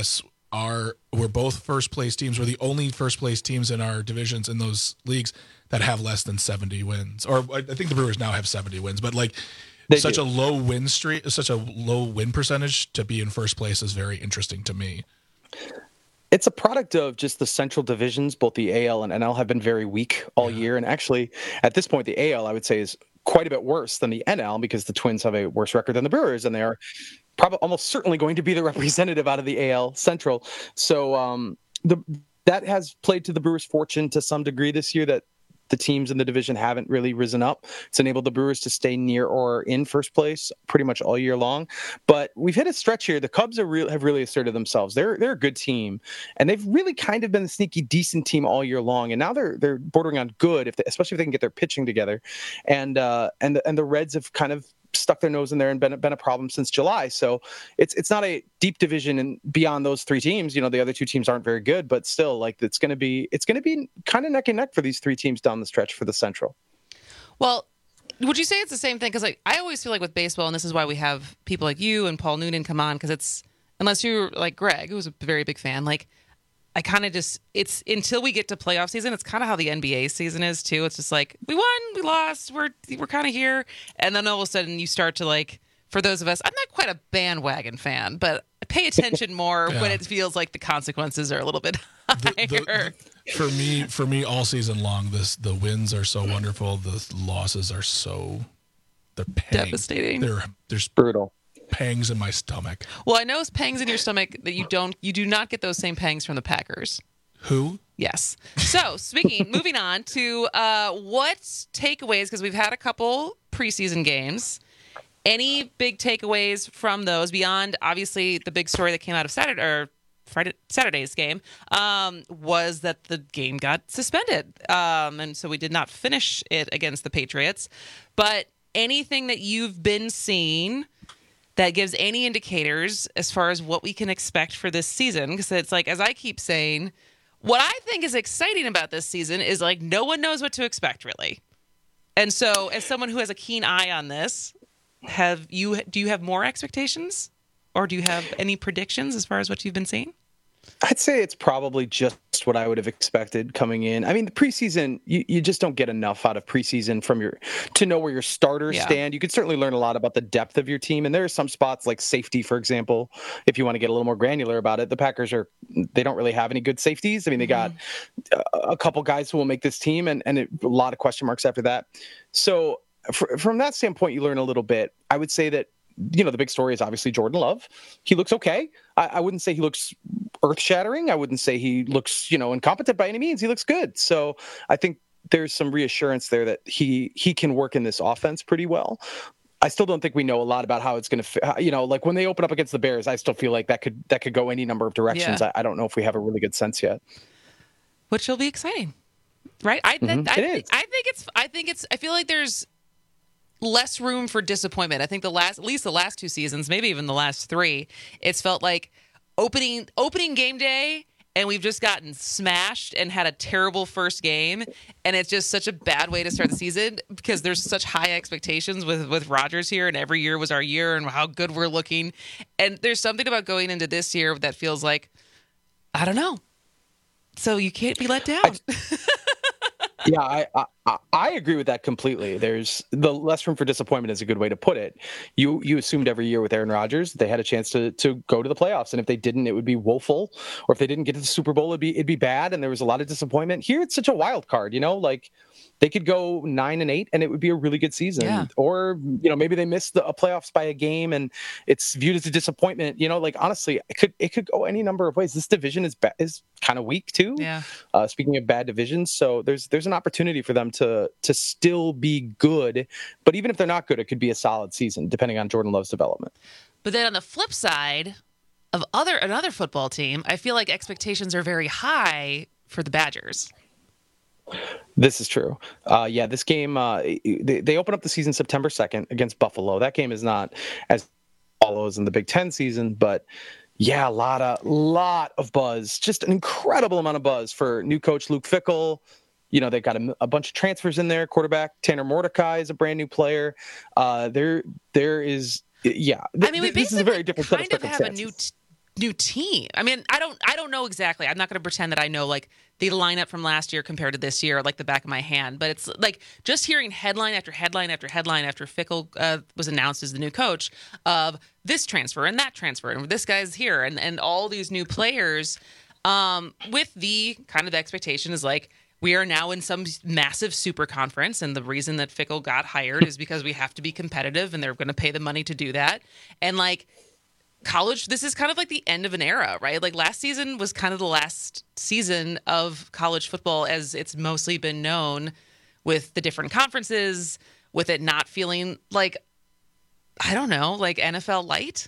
we're both first place teams. We're the only first place teams in our divisions in those leagues that have less than 70 wins. Or I think the Brewers now have 70 wins, but like such a low win streak, such a low win percentage to be in first place is very interesting to me. It's a product of just the central divisions. Both the AL and NL have been very weak all year. And actually, at this point, the AL, I would say, is quite a bit worse than the NL because the Twins have a worse record than the Brewers, and they are probably almost certainly going to be the representative out of the AL Central. So that has played to the Brewers' fortune to some degree this year, that the teams in the division haven't really risen up. It's enabled the Brewers to stay near or in first place pretty much all year long. But we've hit a stretch here. The Cubs have really asserted themselves. They're a good team, and they've really kind of been a sneaky, decent team all year long. And now they're bordering on good, especially if they can get their pitching together. And the Reds have kind of stuck their nose in there and been a problem since July. So it's not a deep division, and beyond those three teams, the other two teams aren't very good, but still, like, it's going to be kind of neck and neck for these three teams down the stretch for the Central. Well, would you say it's the same thing? Because I always feel like with baseball, and this is why we have people like you and Paul Noonan come on, because it's, unless you're like Greg, who's a very big fan, like, I kind of just, it's until we get to playoff season, it's kind of how the NBA season is too. It's just like, we won, we lost, we're kind of here. And then all of a sudden you start to, like, for those of us, I'm not quite a bandwagon fan, but I pay attention more when it feels like the consequences are a little bit higher. For me, all season long, the wins are so wonderful. The losses are they're devastating. There's brutal pangs in my stomach. Well, I know it's pangs in your stomach that you do not get those same pangs from the Packers. Who? Yes. So moving on to what takeaways, because we've had a couple preseason games. Any big takeaways from those beyond obviously the big story that came out of Saturday's game was that the game got suspended, and so we did not finish it against the Patriots. But anything that you've been seeing that gives any indicators as far as what we can expect for this season? Because it's like, as I keep saying, what I think is exciting about this season is, like, no one knows what to expect, really. And so as someone who has a keen eye on this, do you have more expectations, or do you have any predictions as far as what you've been seeing? I'd say it's probably just what I would have expected coming in. I mean, the preseason, you just don't get enough out of preseason to know where your starters stand. You could certainly learn a lot about the depth of your team. And there are some spots like safety, for example, if you want to get a little more granular about it. The Packers they don't really have any good safeties. I mean, they got a couple guys who will make this team and a lot of question marks after that. So from that standpoint, you learn a little bit. I would say that, the big story is obviously Jordan Love. He looks okay. I wouldn't say he looks earth-shattering. I wouldn't say he looks, incompetent by any means. He looks good. So I think there's some reassurance there that he can work in this offense pretty well. I still don't think we know a lot about how it's going to, like when they open up against the Bears, I still feel like that could go any number of directions. Yeah. I don't know if we have a really good sense yet. Which will be exciting, right? I feel like there's less room for disappointment. I think at least the last two seasons, maybe even the last three, it's felt like opening game day, and we've just gotten smashed and had a terrible first game, and it's just such a bad way to start the season because there's such high expectations with Rodgers here, and every year was our year and how good we're looking. And there's something about going into this year that feels like, I don't know. So you can't be let down. Yeah, I agree with that completely. There's the less room for disappointment is a good way to put it. You assumed every year with Aaron Rodgers they had a chance to go to the playoffs, and if they didn't, it would be woeful. Or if they didn't get to the Super Bowl, it'd be bad, and there was a lot of disappointment. Here, it's such a wild card, like they could go 9-8, and it would be a really good season. Yeah. Or maybe they missed the playoffs by a game, and it's viewed as a disappointment. Like honestly, it could go any number of ways. This division is kind of weak too. Yeah. Speaking of bad divisions, so there's an opportunity for them to still be good, but even if they're not good, it could be a solid season depending on Jordan Love's development. But then on the flip side of another football team, I feel like expectations are very high for the Badgers. This is true. This game, they open up the season September 2nd against Buffalo. That game is not as follows in the Big Ten season, but yeah, a lot of buzz, just an incredible amount of buzz for new coach Luke Fickell. They've got a bunch of transfers in there. Quarterback Tanner Mordecai is a brand new player. There is, yeah. I mean, we this is a very different set of circumstances. new team. I mean, I don't know exactly. I'm not going to pretend that I know like the lineup from last year compared to this year like the back of my hand. But it's like just hearing headline after headline after headline after Fickell was announced as the new coach of this transfer and that transfer and this guy's here and all these new players with the kind of expectation is like we are now in some massive super conference, and the reason that Fickell got hired is because we have to be competitive, and they're going to pay the money to do that. And like college, this is kind of like the end of an era, right? Like last season was kind of the last season of college football as it's mostly been known, with the different conferences, with it not feeling like, I don't know, like NFL light.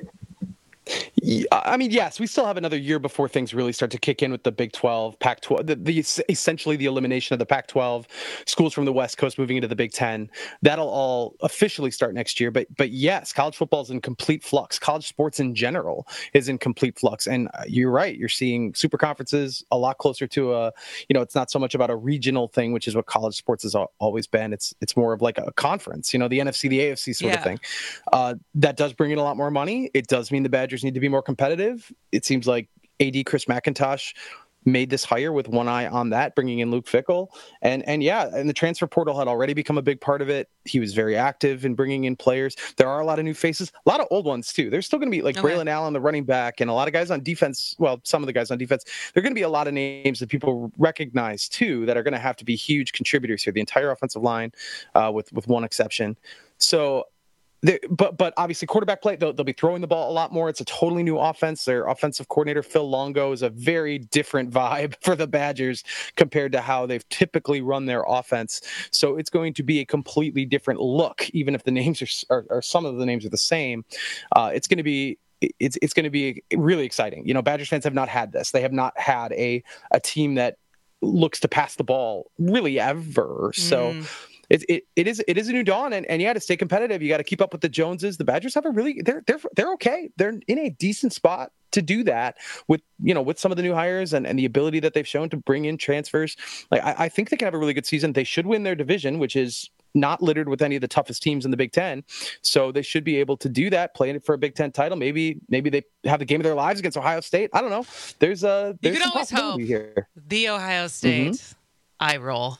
I mean, yes, we still have another year before things really start to kick in with the Big 12, Pac-12, essentially the elimination of the Pac-12, schools from the West Coast moving into the Big 10. That'll all officially start next year. But yes, college football is in complete flux. College sports in general is in complete flux. And you're right. You're seeing super conferences a lot closer to it's not so much about a regional thing, which is what college sports has always been. It's more of like a conference, the NFC, the AFC sort of thing. That does bring in a lot more money. It does mean the Badgers need to be more competitive. It seems like AD Chris McIntosh made this hire with one eye on that, bringing in Luke Fickell. And the transfer portal had already become a big part of it. He was very active in bringing in players. There are a lot of new faces, a lot of old ones too. There's still going to be like Braylon Allen, the running back, and a lot of guys on defense. Well, some of the guys on defense. There are going to be a lot of names that people recognize too that are going to have to be huge contributors here. The entire offensive line, with one exception. So. But obviously quarterback play, they'll be throwing the ball a lot more. It's a totally new offense. Their offensive coordinator, Phil Longo, is a very different vibe for the Badgers compared to how they've typically run their offense. So it's going to be a completely different look, even if the names are some of the names are the same. It's going to be really exciting. Badgers fans have not had this. They have not had a team that looks to pass the ball really ever. So it is a new dawn, and to stay competitive, you got to keep up with the Joneses. The Badgers have they're okay. They're in a decent spot to do that with some of the new hires and the ability that they've shown to bring in transfers. Like I think they can have a really good season. They should win their division, which is not littered with any of the toughest teams in the Big Ten. So they should be able to do that, playing it for a Big Ten title. Maybe they have the game of their lives against Ohio State. I don't know. There's some possibility here. The Ohio State eye roll.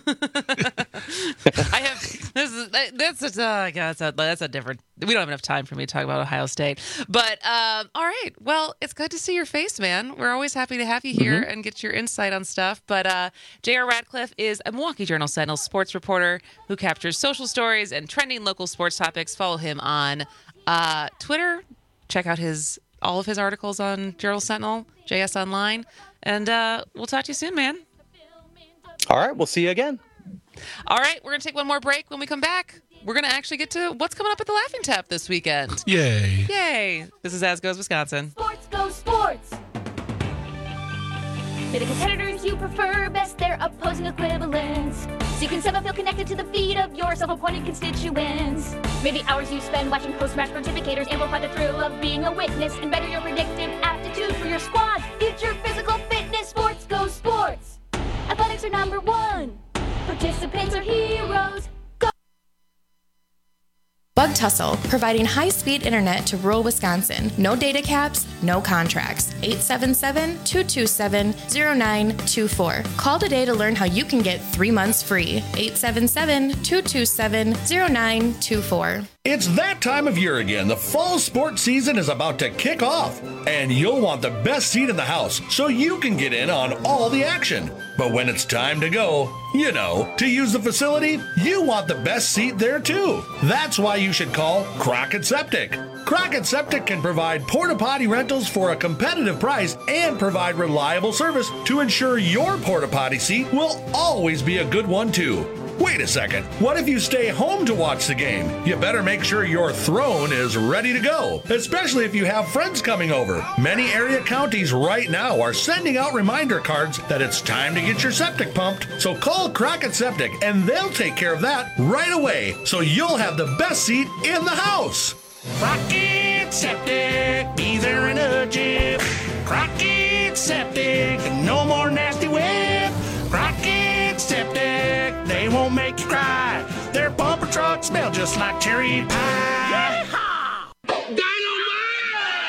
I have that's a different. We don't have enough time for me to talk about Ohio State, but all right. Well, it's good to see your face, man. We're always happy to have you here and get your insight on stuff. But J.R. Radcliffe is a Milwaukee Journal-Sentinel sports reporter who captures social stories and trending local sports topics. Follow him on Twitter. Check out all of his articles on Journal-Sentinel, JS Online, and we'll talk to you soon, man. All right, we'll see you again. All right, we're going to take one more break. When we come back, we're going to actually get to what's coming up at the Laughing Tap this weekend. Yay. Yay. This is As Goes Wisconsin. Sports go sports. They're the competitors you prefer, best their opposing equivalents. So you can somehow feel connected to the feet of your self-appointed constituents. Maybe hours you spend watching post-match pontificators amplify the thrill of being a witness and better your predictive aptitude for your squad. Future physical fitness. Sports go sports. Athletics are number one. Participants are heroes. Go! Bug Tussle, providing high-speed internet to rural Wisconsin. No data caps, no contracts. 877-227-0924. Call today to learn how you can get 3 months free. 877-227-0924. It's that time of year again. The fall sports season is about to kick off, and you'll want the best seat in the house so you can get in on all the action. But when it's time to go, to use the facility, you want the best seat there too. That's why you should call Crockett Septic. Crockett Septic can provide porta-potty rentals for a competitive price and provide reliable service to ensure your porta-potty seat will always be a good one too. Wait a second, what if you stay home to watch the game? You better make sure your throne is ready to go, especially if you have friends coming over. Many area counties right now are sending out reminder cards that it's time to get your septic pumped. So call Crockett Septic and they'll take care of that right away, so you'll have the best seat in the house. Crockett Septic, be there in a jiff. Crockett Septic, no more nasty whip. Crockett Septic, they won't make you cry. Their bumper trucks smell just like cherry pie. Do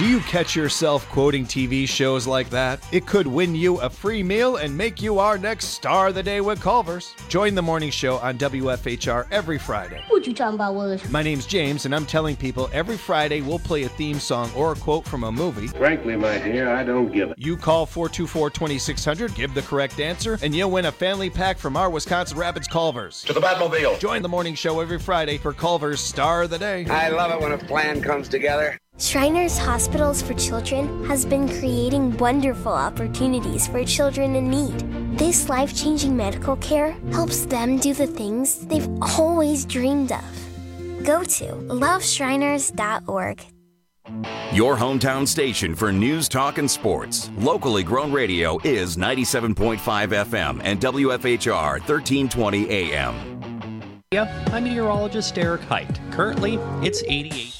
Do you catch yourself quoting TV shows like that? It could win you a free meal and make you our next star of the day with Culver's. Join the morning show on WFHR every Friday. What you talking about, Willis? My name's James, and I'm telling people every Friday we'll play a theme song or a quote from a movie. Frankly, my dear, I don't give it. You call 424-2600, give the correct answer, and you'll win a family pack from our Wisconsin Rapids Culver's. To the Batmobile. Join the morning show every Friday for Culver's Star of the Day. I love it when a plan comes together. Shriners Hospitals for Children has been creating wonderful opportunities for children in need. This life-changing medical care helps them do the things they've always dreamed of. Go to loveshriners.org. Your hometown station for news, talk, and sports. Locally grown radio is 97.5 FM and WFHR 1320 AM. I'm meteorologist Eric Height. Currently, it's 88 degrees.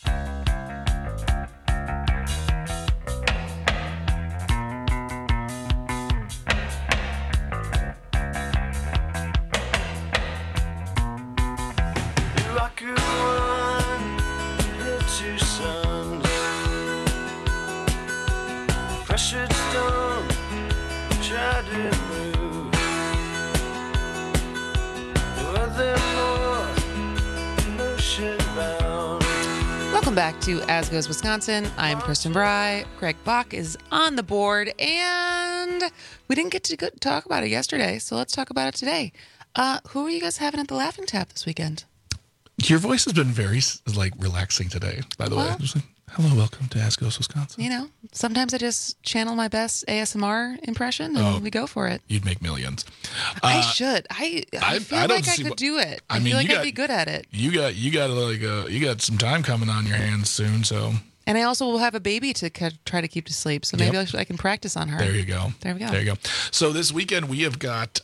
Welcome back to As Goes Wisconsin. I'm Kristen Bry. Greg Bach is on the board, and we didn't get to talk about it yesterday, so let's talk about it today. Who are you guys having at the Laughing Tap this weekend? Your voice has been very relaxing today, by the way. Just like, hello, welcome to As Goes Wisconsin. You know, sometimes I just channel my best ASMR impression, and we go for it. You'd make millions. I should. I feel like I could do it. I feel like I'd be good at it. You got some time coming on your hands soon, so. And I also will have a baby to try to keep to sleep, so maybe I can practice on her. There you go. There we go. There you go. So this weekend we have got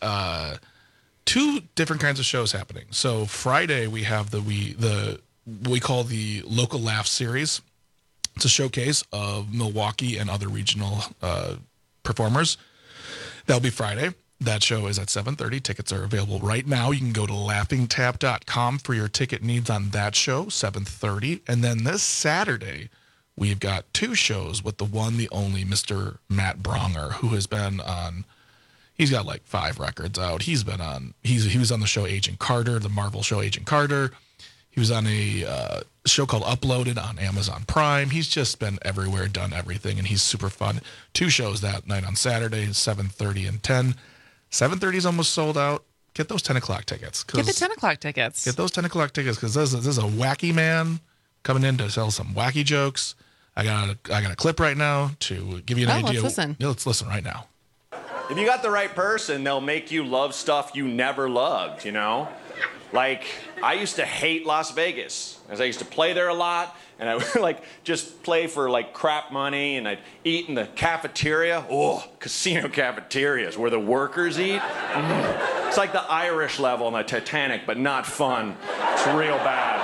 two different kinds of shows happening. So Friday we have we call the Local Laugh Series. It's a showcase of Milwaukee and other regional performers. That'll be Friday. That show is at 7:30. Tickets are available right now. You can go to laughingtap.com for your ticket needs on that show, 7:30. And then this Saturday, we've got two shows with the one, the only Mr. Matt Bronger, who has been on. He's got like 5 records out. He was on the show Agent Carter, the Marvel show Agent Carter. He was on a show called Uploaded on Amazon Prime. He's just been everywhere, done everything, and he's super fun. 2 shows that night on Saturday, 7:30 and 10. 7:30 is almost sold out. Get those 10 o'clock tickets. Get the 10 o'clock tickets. Get those 10 o'clock tickets because this is a wacky man coming in to sell some wacky jokes. I got a clip right now to give you an idea. Let's listen. Yeah, let's listen right now. If you got the right person, they'll make you love stuff you never loved, you know? Like, I used to hate Las Vegas, as I used to play there a lot, and I would, just play for, crap money, and I'd eat in the cafeteria. Oh, casino cafeterias, where the workers eat. It's like the Irish level on the Titanic, but not fun. It's real bad.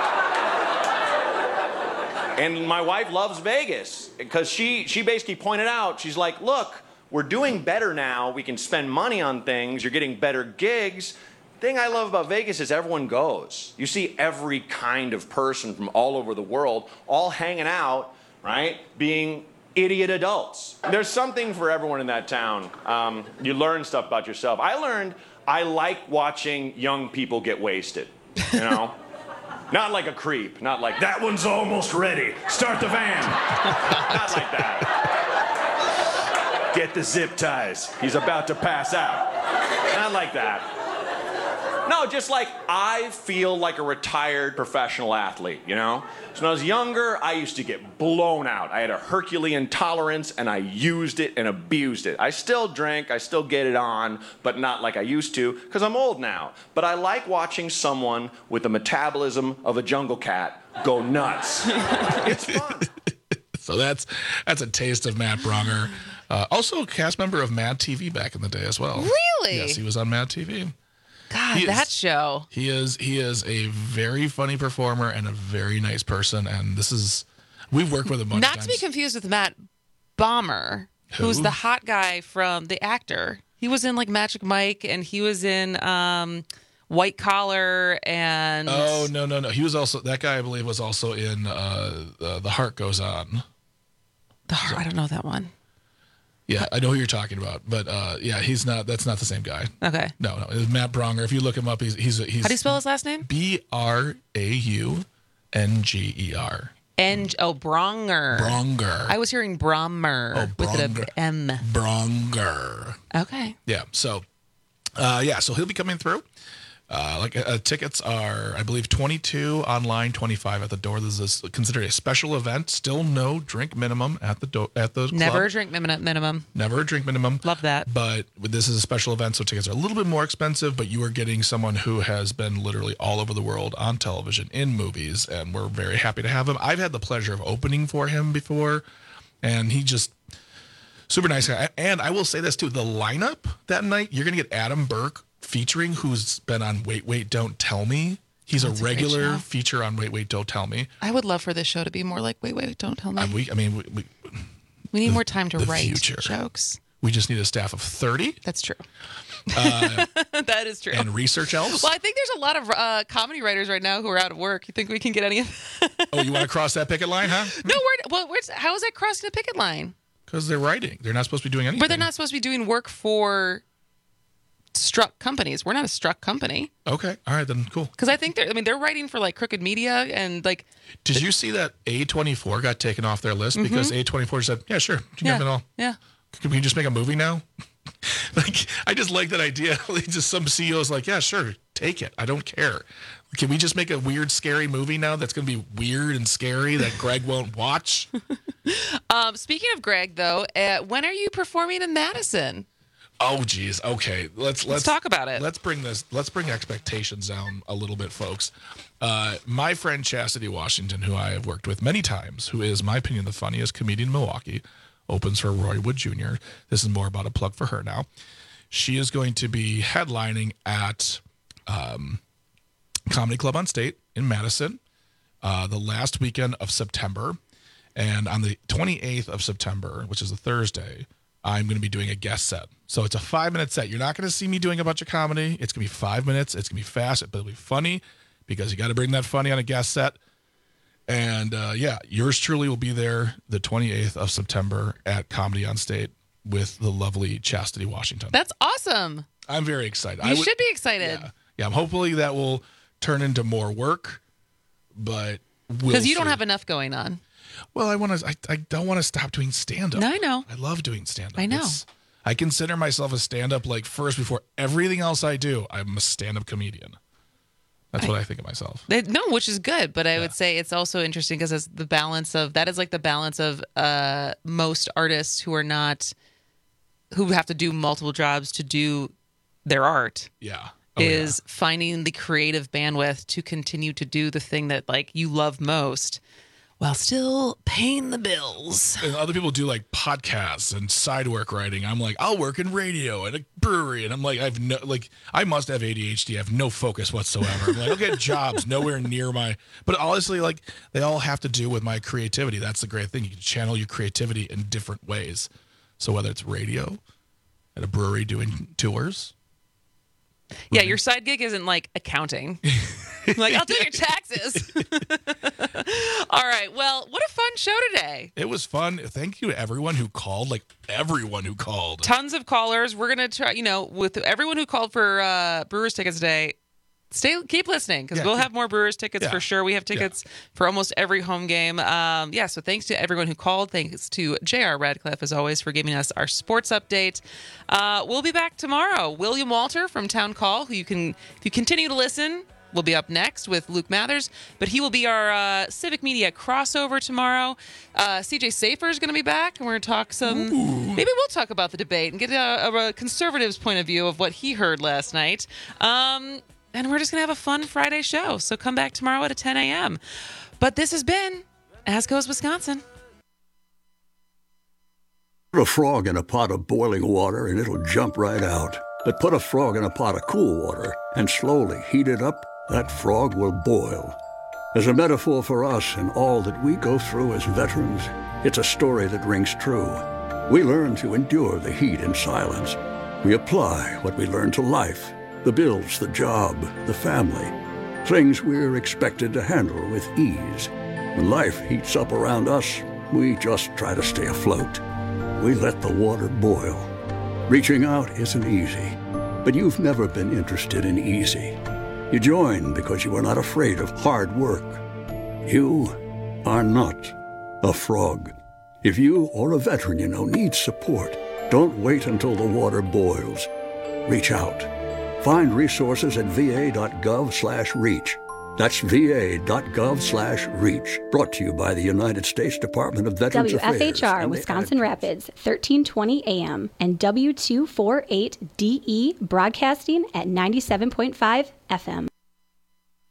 And my wife loves Vegas, because she basically pointed out, she's like, look, we're doing better now. We can spend money on things. You're getting better gigs. The thing I love about Vegas is everyone goes. You see every kind of person from all over the world all hanging out, right? Being idiot adults. There's something for everyone in that town. You learn stuff about yourself. I learned I like watching young people get wasted, you know? Not like a creep. Not like, that one's almost ready. Start the van. Not like that. Get the zip ties. He's about to pass out. Not like that. No, just like I feel like a retired professional athlete, you know? So when I was younger, I used to get blown out. I had a Herculean tolerance, and I used it and abused it. I still drink, I still get it on, but not like I used to, because I'm old now. But I like watching someone with the metabolism of a jungle cat go nuts. It's fun. So that's a taste of Matt Bronger. Also a cast member of Mad TV back in the day as well. Really? Yes, he was on Mad TV. God, that show. He is a very funny performer and a very nice person. And we've worked with him a bunch of times. Not to be confused with Matt Bomer, who's the hot guy from the actor. He was in Magic Mike, and he was in White Collar and. Oh no! He was also that guy. I believe was also in The Heart Goes On. I don't know that one. Yeah, I know who you're talking about, but yeah, he's not. That's not the same guy. Okay. No, it's Matt Bronger. If you look him up, he's. How do you spell his last name? Braunger. Bronger. Bronger. I was hearing Brommer with an M. Bronger. Okay. Yeah. So, so he'll be coming through. Tickets are, I believe, $22 online, $25 at the door. This is considered a special event. Still no drink minimum at the club. Never a drink minimum. Never a drink minimum. Love that. But this is a special event, so tickets are a little bit more expensive, but you are getting someone who has been literally all over the world on television, in movies, and we're very happy to have him. I've had the pleasure of opening for him before, and he just... super nice guy. And I will say this, too. The lineup that night, you're going to get Adam Burke featuring, who's been on Wait, Wait, Don't Tell Me. He's a regular feature on Wait, Wait, Don't Tell Me. I would love for this show to be more like Wait, Wait, Don't Tell Me. We need more time to write jokes. We just need a staff of 30. That's true. That is true. And research elves. Well, I think there's a lot of comedy writers right now who are out of work. You think we can get any of Oh, you want to cross that picket line, huh? No, how is that crossing the picket line? Because they're writing. They're not supposed to be doing anything. But they're not supposed to be doing work for struck companies. We're not a struck company. Okay. All right, then cool. Because I think they're writing for like Crooked Media and like. Did you see that A24 got taken off their list because A24 said, yeah, sure. You can have it all. Yeah. Can we just make a movie now? I just like that idea. Just some CEO's like, yeah, sure, take it. I don't care. Can we just make a weird, scary movie now that's going to be weird and scary that Greg won't watch? Speaking of Greg, though, when are you performing in Madison? Oh, geez. Okay, let's talk about it. Let's bring expectations down a little bit, folks. My friend Chastity Washington, who I have worked with many times, who is, in my opinion, the funniest comedian in Milwaukee, opens for Roy Wood Jr. This is more about a plug for her now. She is going to be headlining at Comedy Club on State in Madison the last weekend of September. And on the 28th of September, which is a Thursday, I'm going to be doing a guest set. So it's a 5-minute set. You're not going to see me doing a bunch of comedy. It's going to be 5 minutes. It's going to be fast, but it'll be funny because you got to bring that funny on a guest set. And yours truly will be there the 28th of September at Comedy on State with the lovely Chastity Washington. That's awesome. I'm very excited. You should be excited. Yeah, hopefully that will turn into more work, but because you don't have enough going on. Well, I don't want to stop doing stand-up. No, I know. I love doing stand-up. I know. I consider myself a stand-up first before everything else I do. I'm a stand-up comedian. That's what I think of myself. No, which is good, but I would say it's also interesting because it's the balance of most artists who have to do multiple jobs to do their art. Yeah. Finding the creative bandwidth to continue to do the thing that you love most while still paying the bills. And other people do podcasts and side work writing. I'm like, I'll work in radio at a brewery. And I'm like, I must have ADHD. I have no focus whatsoever. I'm like, I'll get jobs nowhere near but honestly, they all have to do with my creativity. That's the great thing. You can channel your creativity in different ways. So whether it's radio, at a brewery doing tours. Yeah, your side gig isn't accounting. I'll do your taxes. All right. Well, what a fun show today. It was fun. Thank you to everyone who called. Everyone who called. Tons of callers. We're going to try, with everyone who called for Brewers tickets today, keep listening because we'll have more Brewers tickets for sure. We have tickets for almost every home game. So thanks to everyone who called. Thanks to J.R. Radcliffe, as always, for giving us our sports update. We'll be back tomorrow. William Walter from Town Call, who if you continue to listen, will be up next with Luke Mathers, but he will be our Civic Media crossover tomorrow. CJ Safer is going to be back, and we're going to talk maybe we'll talk about the debate and get a conservative's point of view of what he heard last night. And we're just going to have a fun Friday show. So come back tomorrow at 10 a.m. But this has been As Goes Wisconsin. Put a frog in a pot of boiling water and it'll jump right out. But put a frog in a pot of cool water and slowly heat it up, that frog will boil. As a metaphor for us and all that we go through as veterans, it's a story that rings true. We learn to endure the heat in silence. We apply what we learn to life. The bills, the job, the family. Things we're expected to handle with ease. When life heats up around us, We just try to stay afloat. We let the water boil. Reaching out isn't easy, but you've never been interested in easy. You joined because you were not afraid of hard work. You are not a frog. If you or a veteran you know needs support, don't wait until the water boils. Reach out. Find resources at va.gov/reach. That's va.gov/reach. Brought to you by the United States Department of Veterans Affairs. WFHR, Wisconsin Rapids, 1320 AM, and W248DE, broadcasting at 97.5 FM.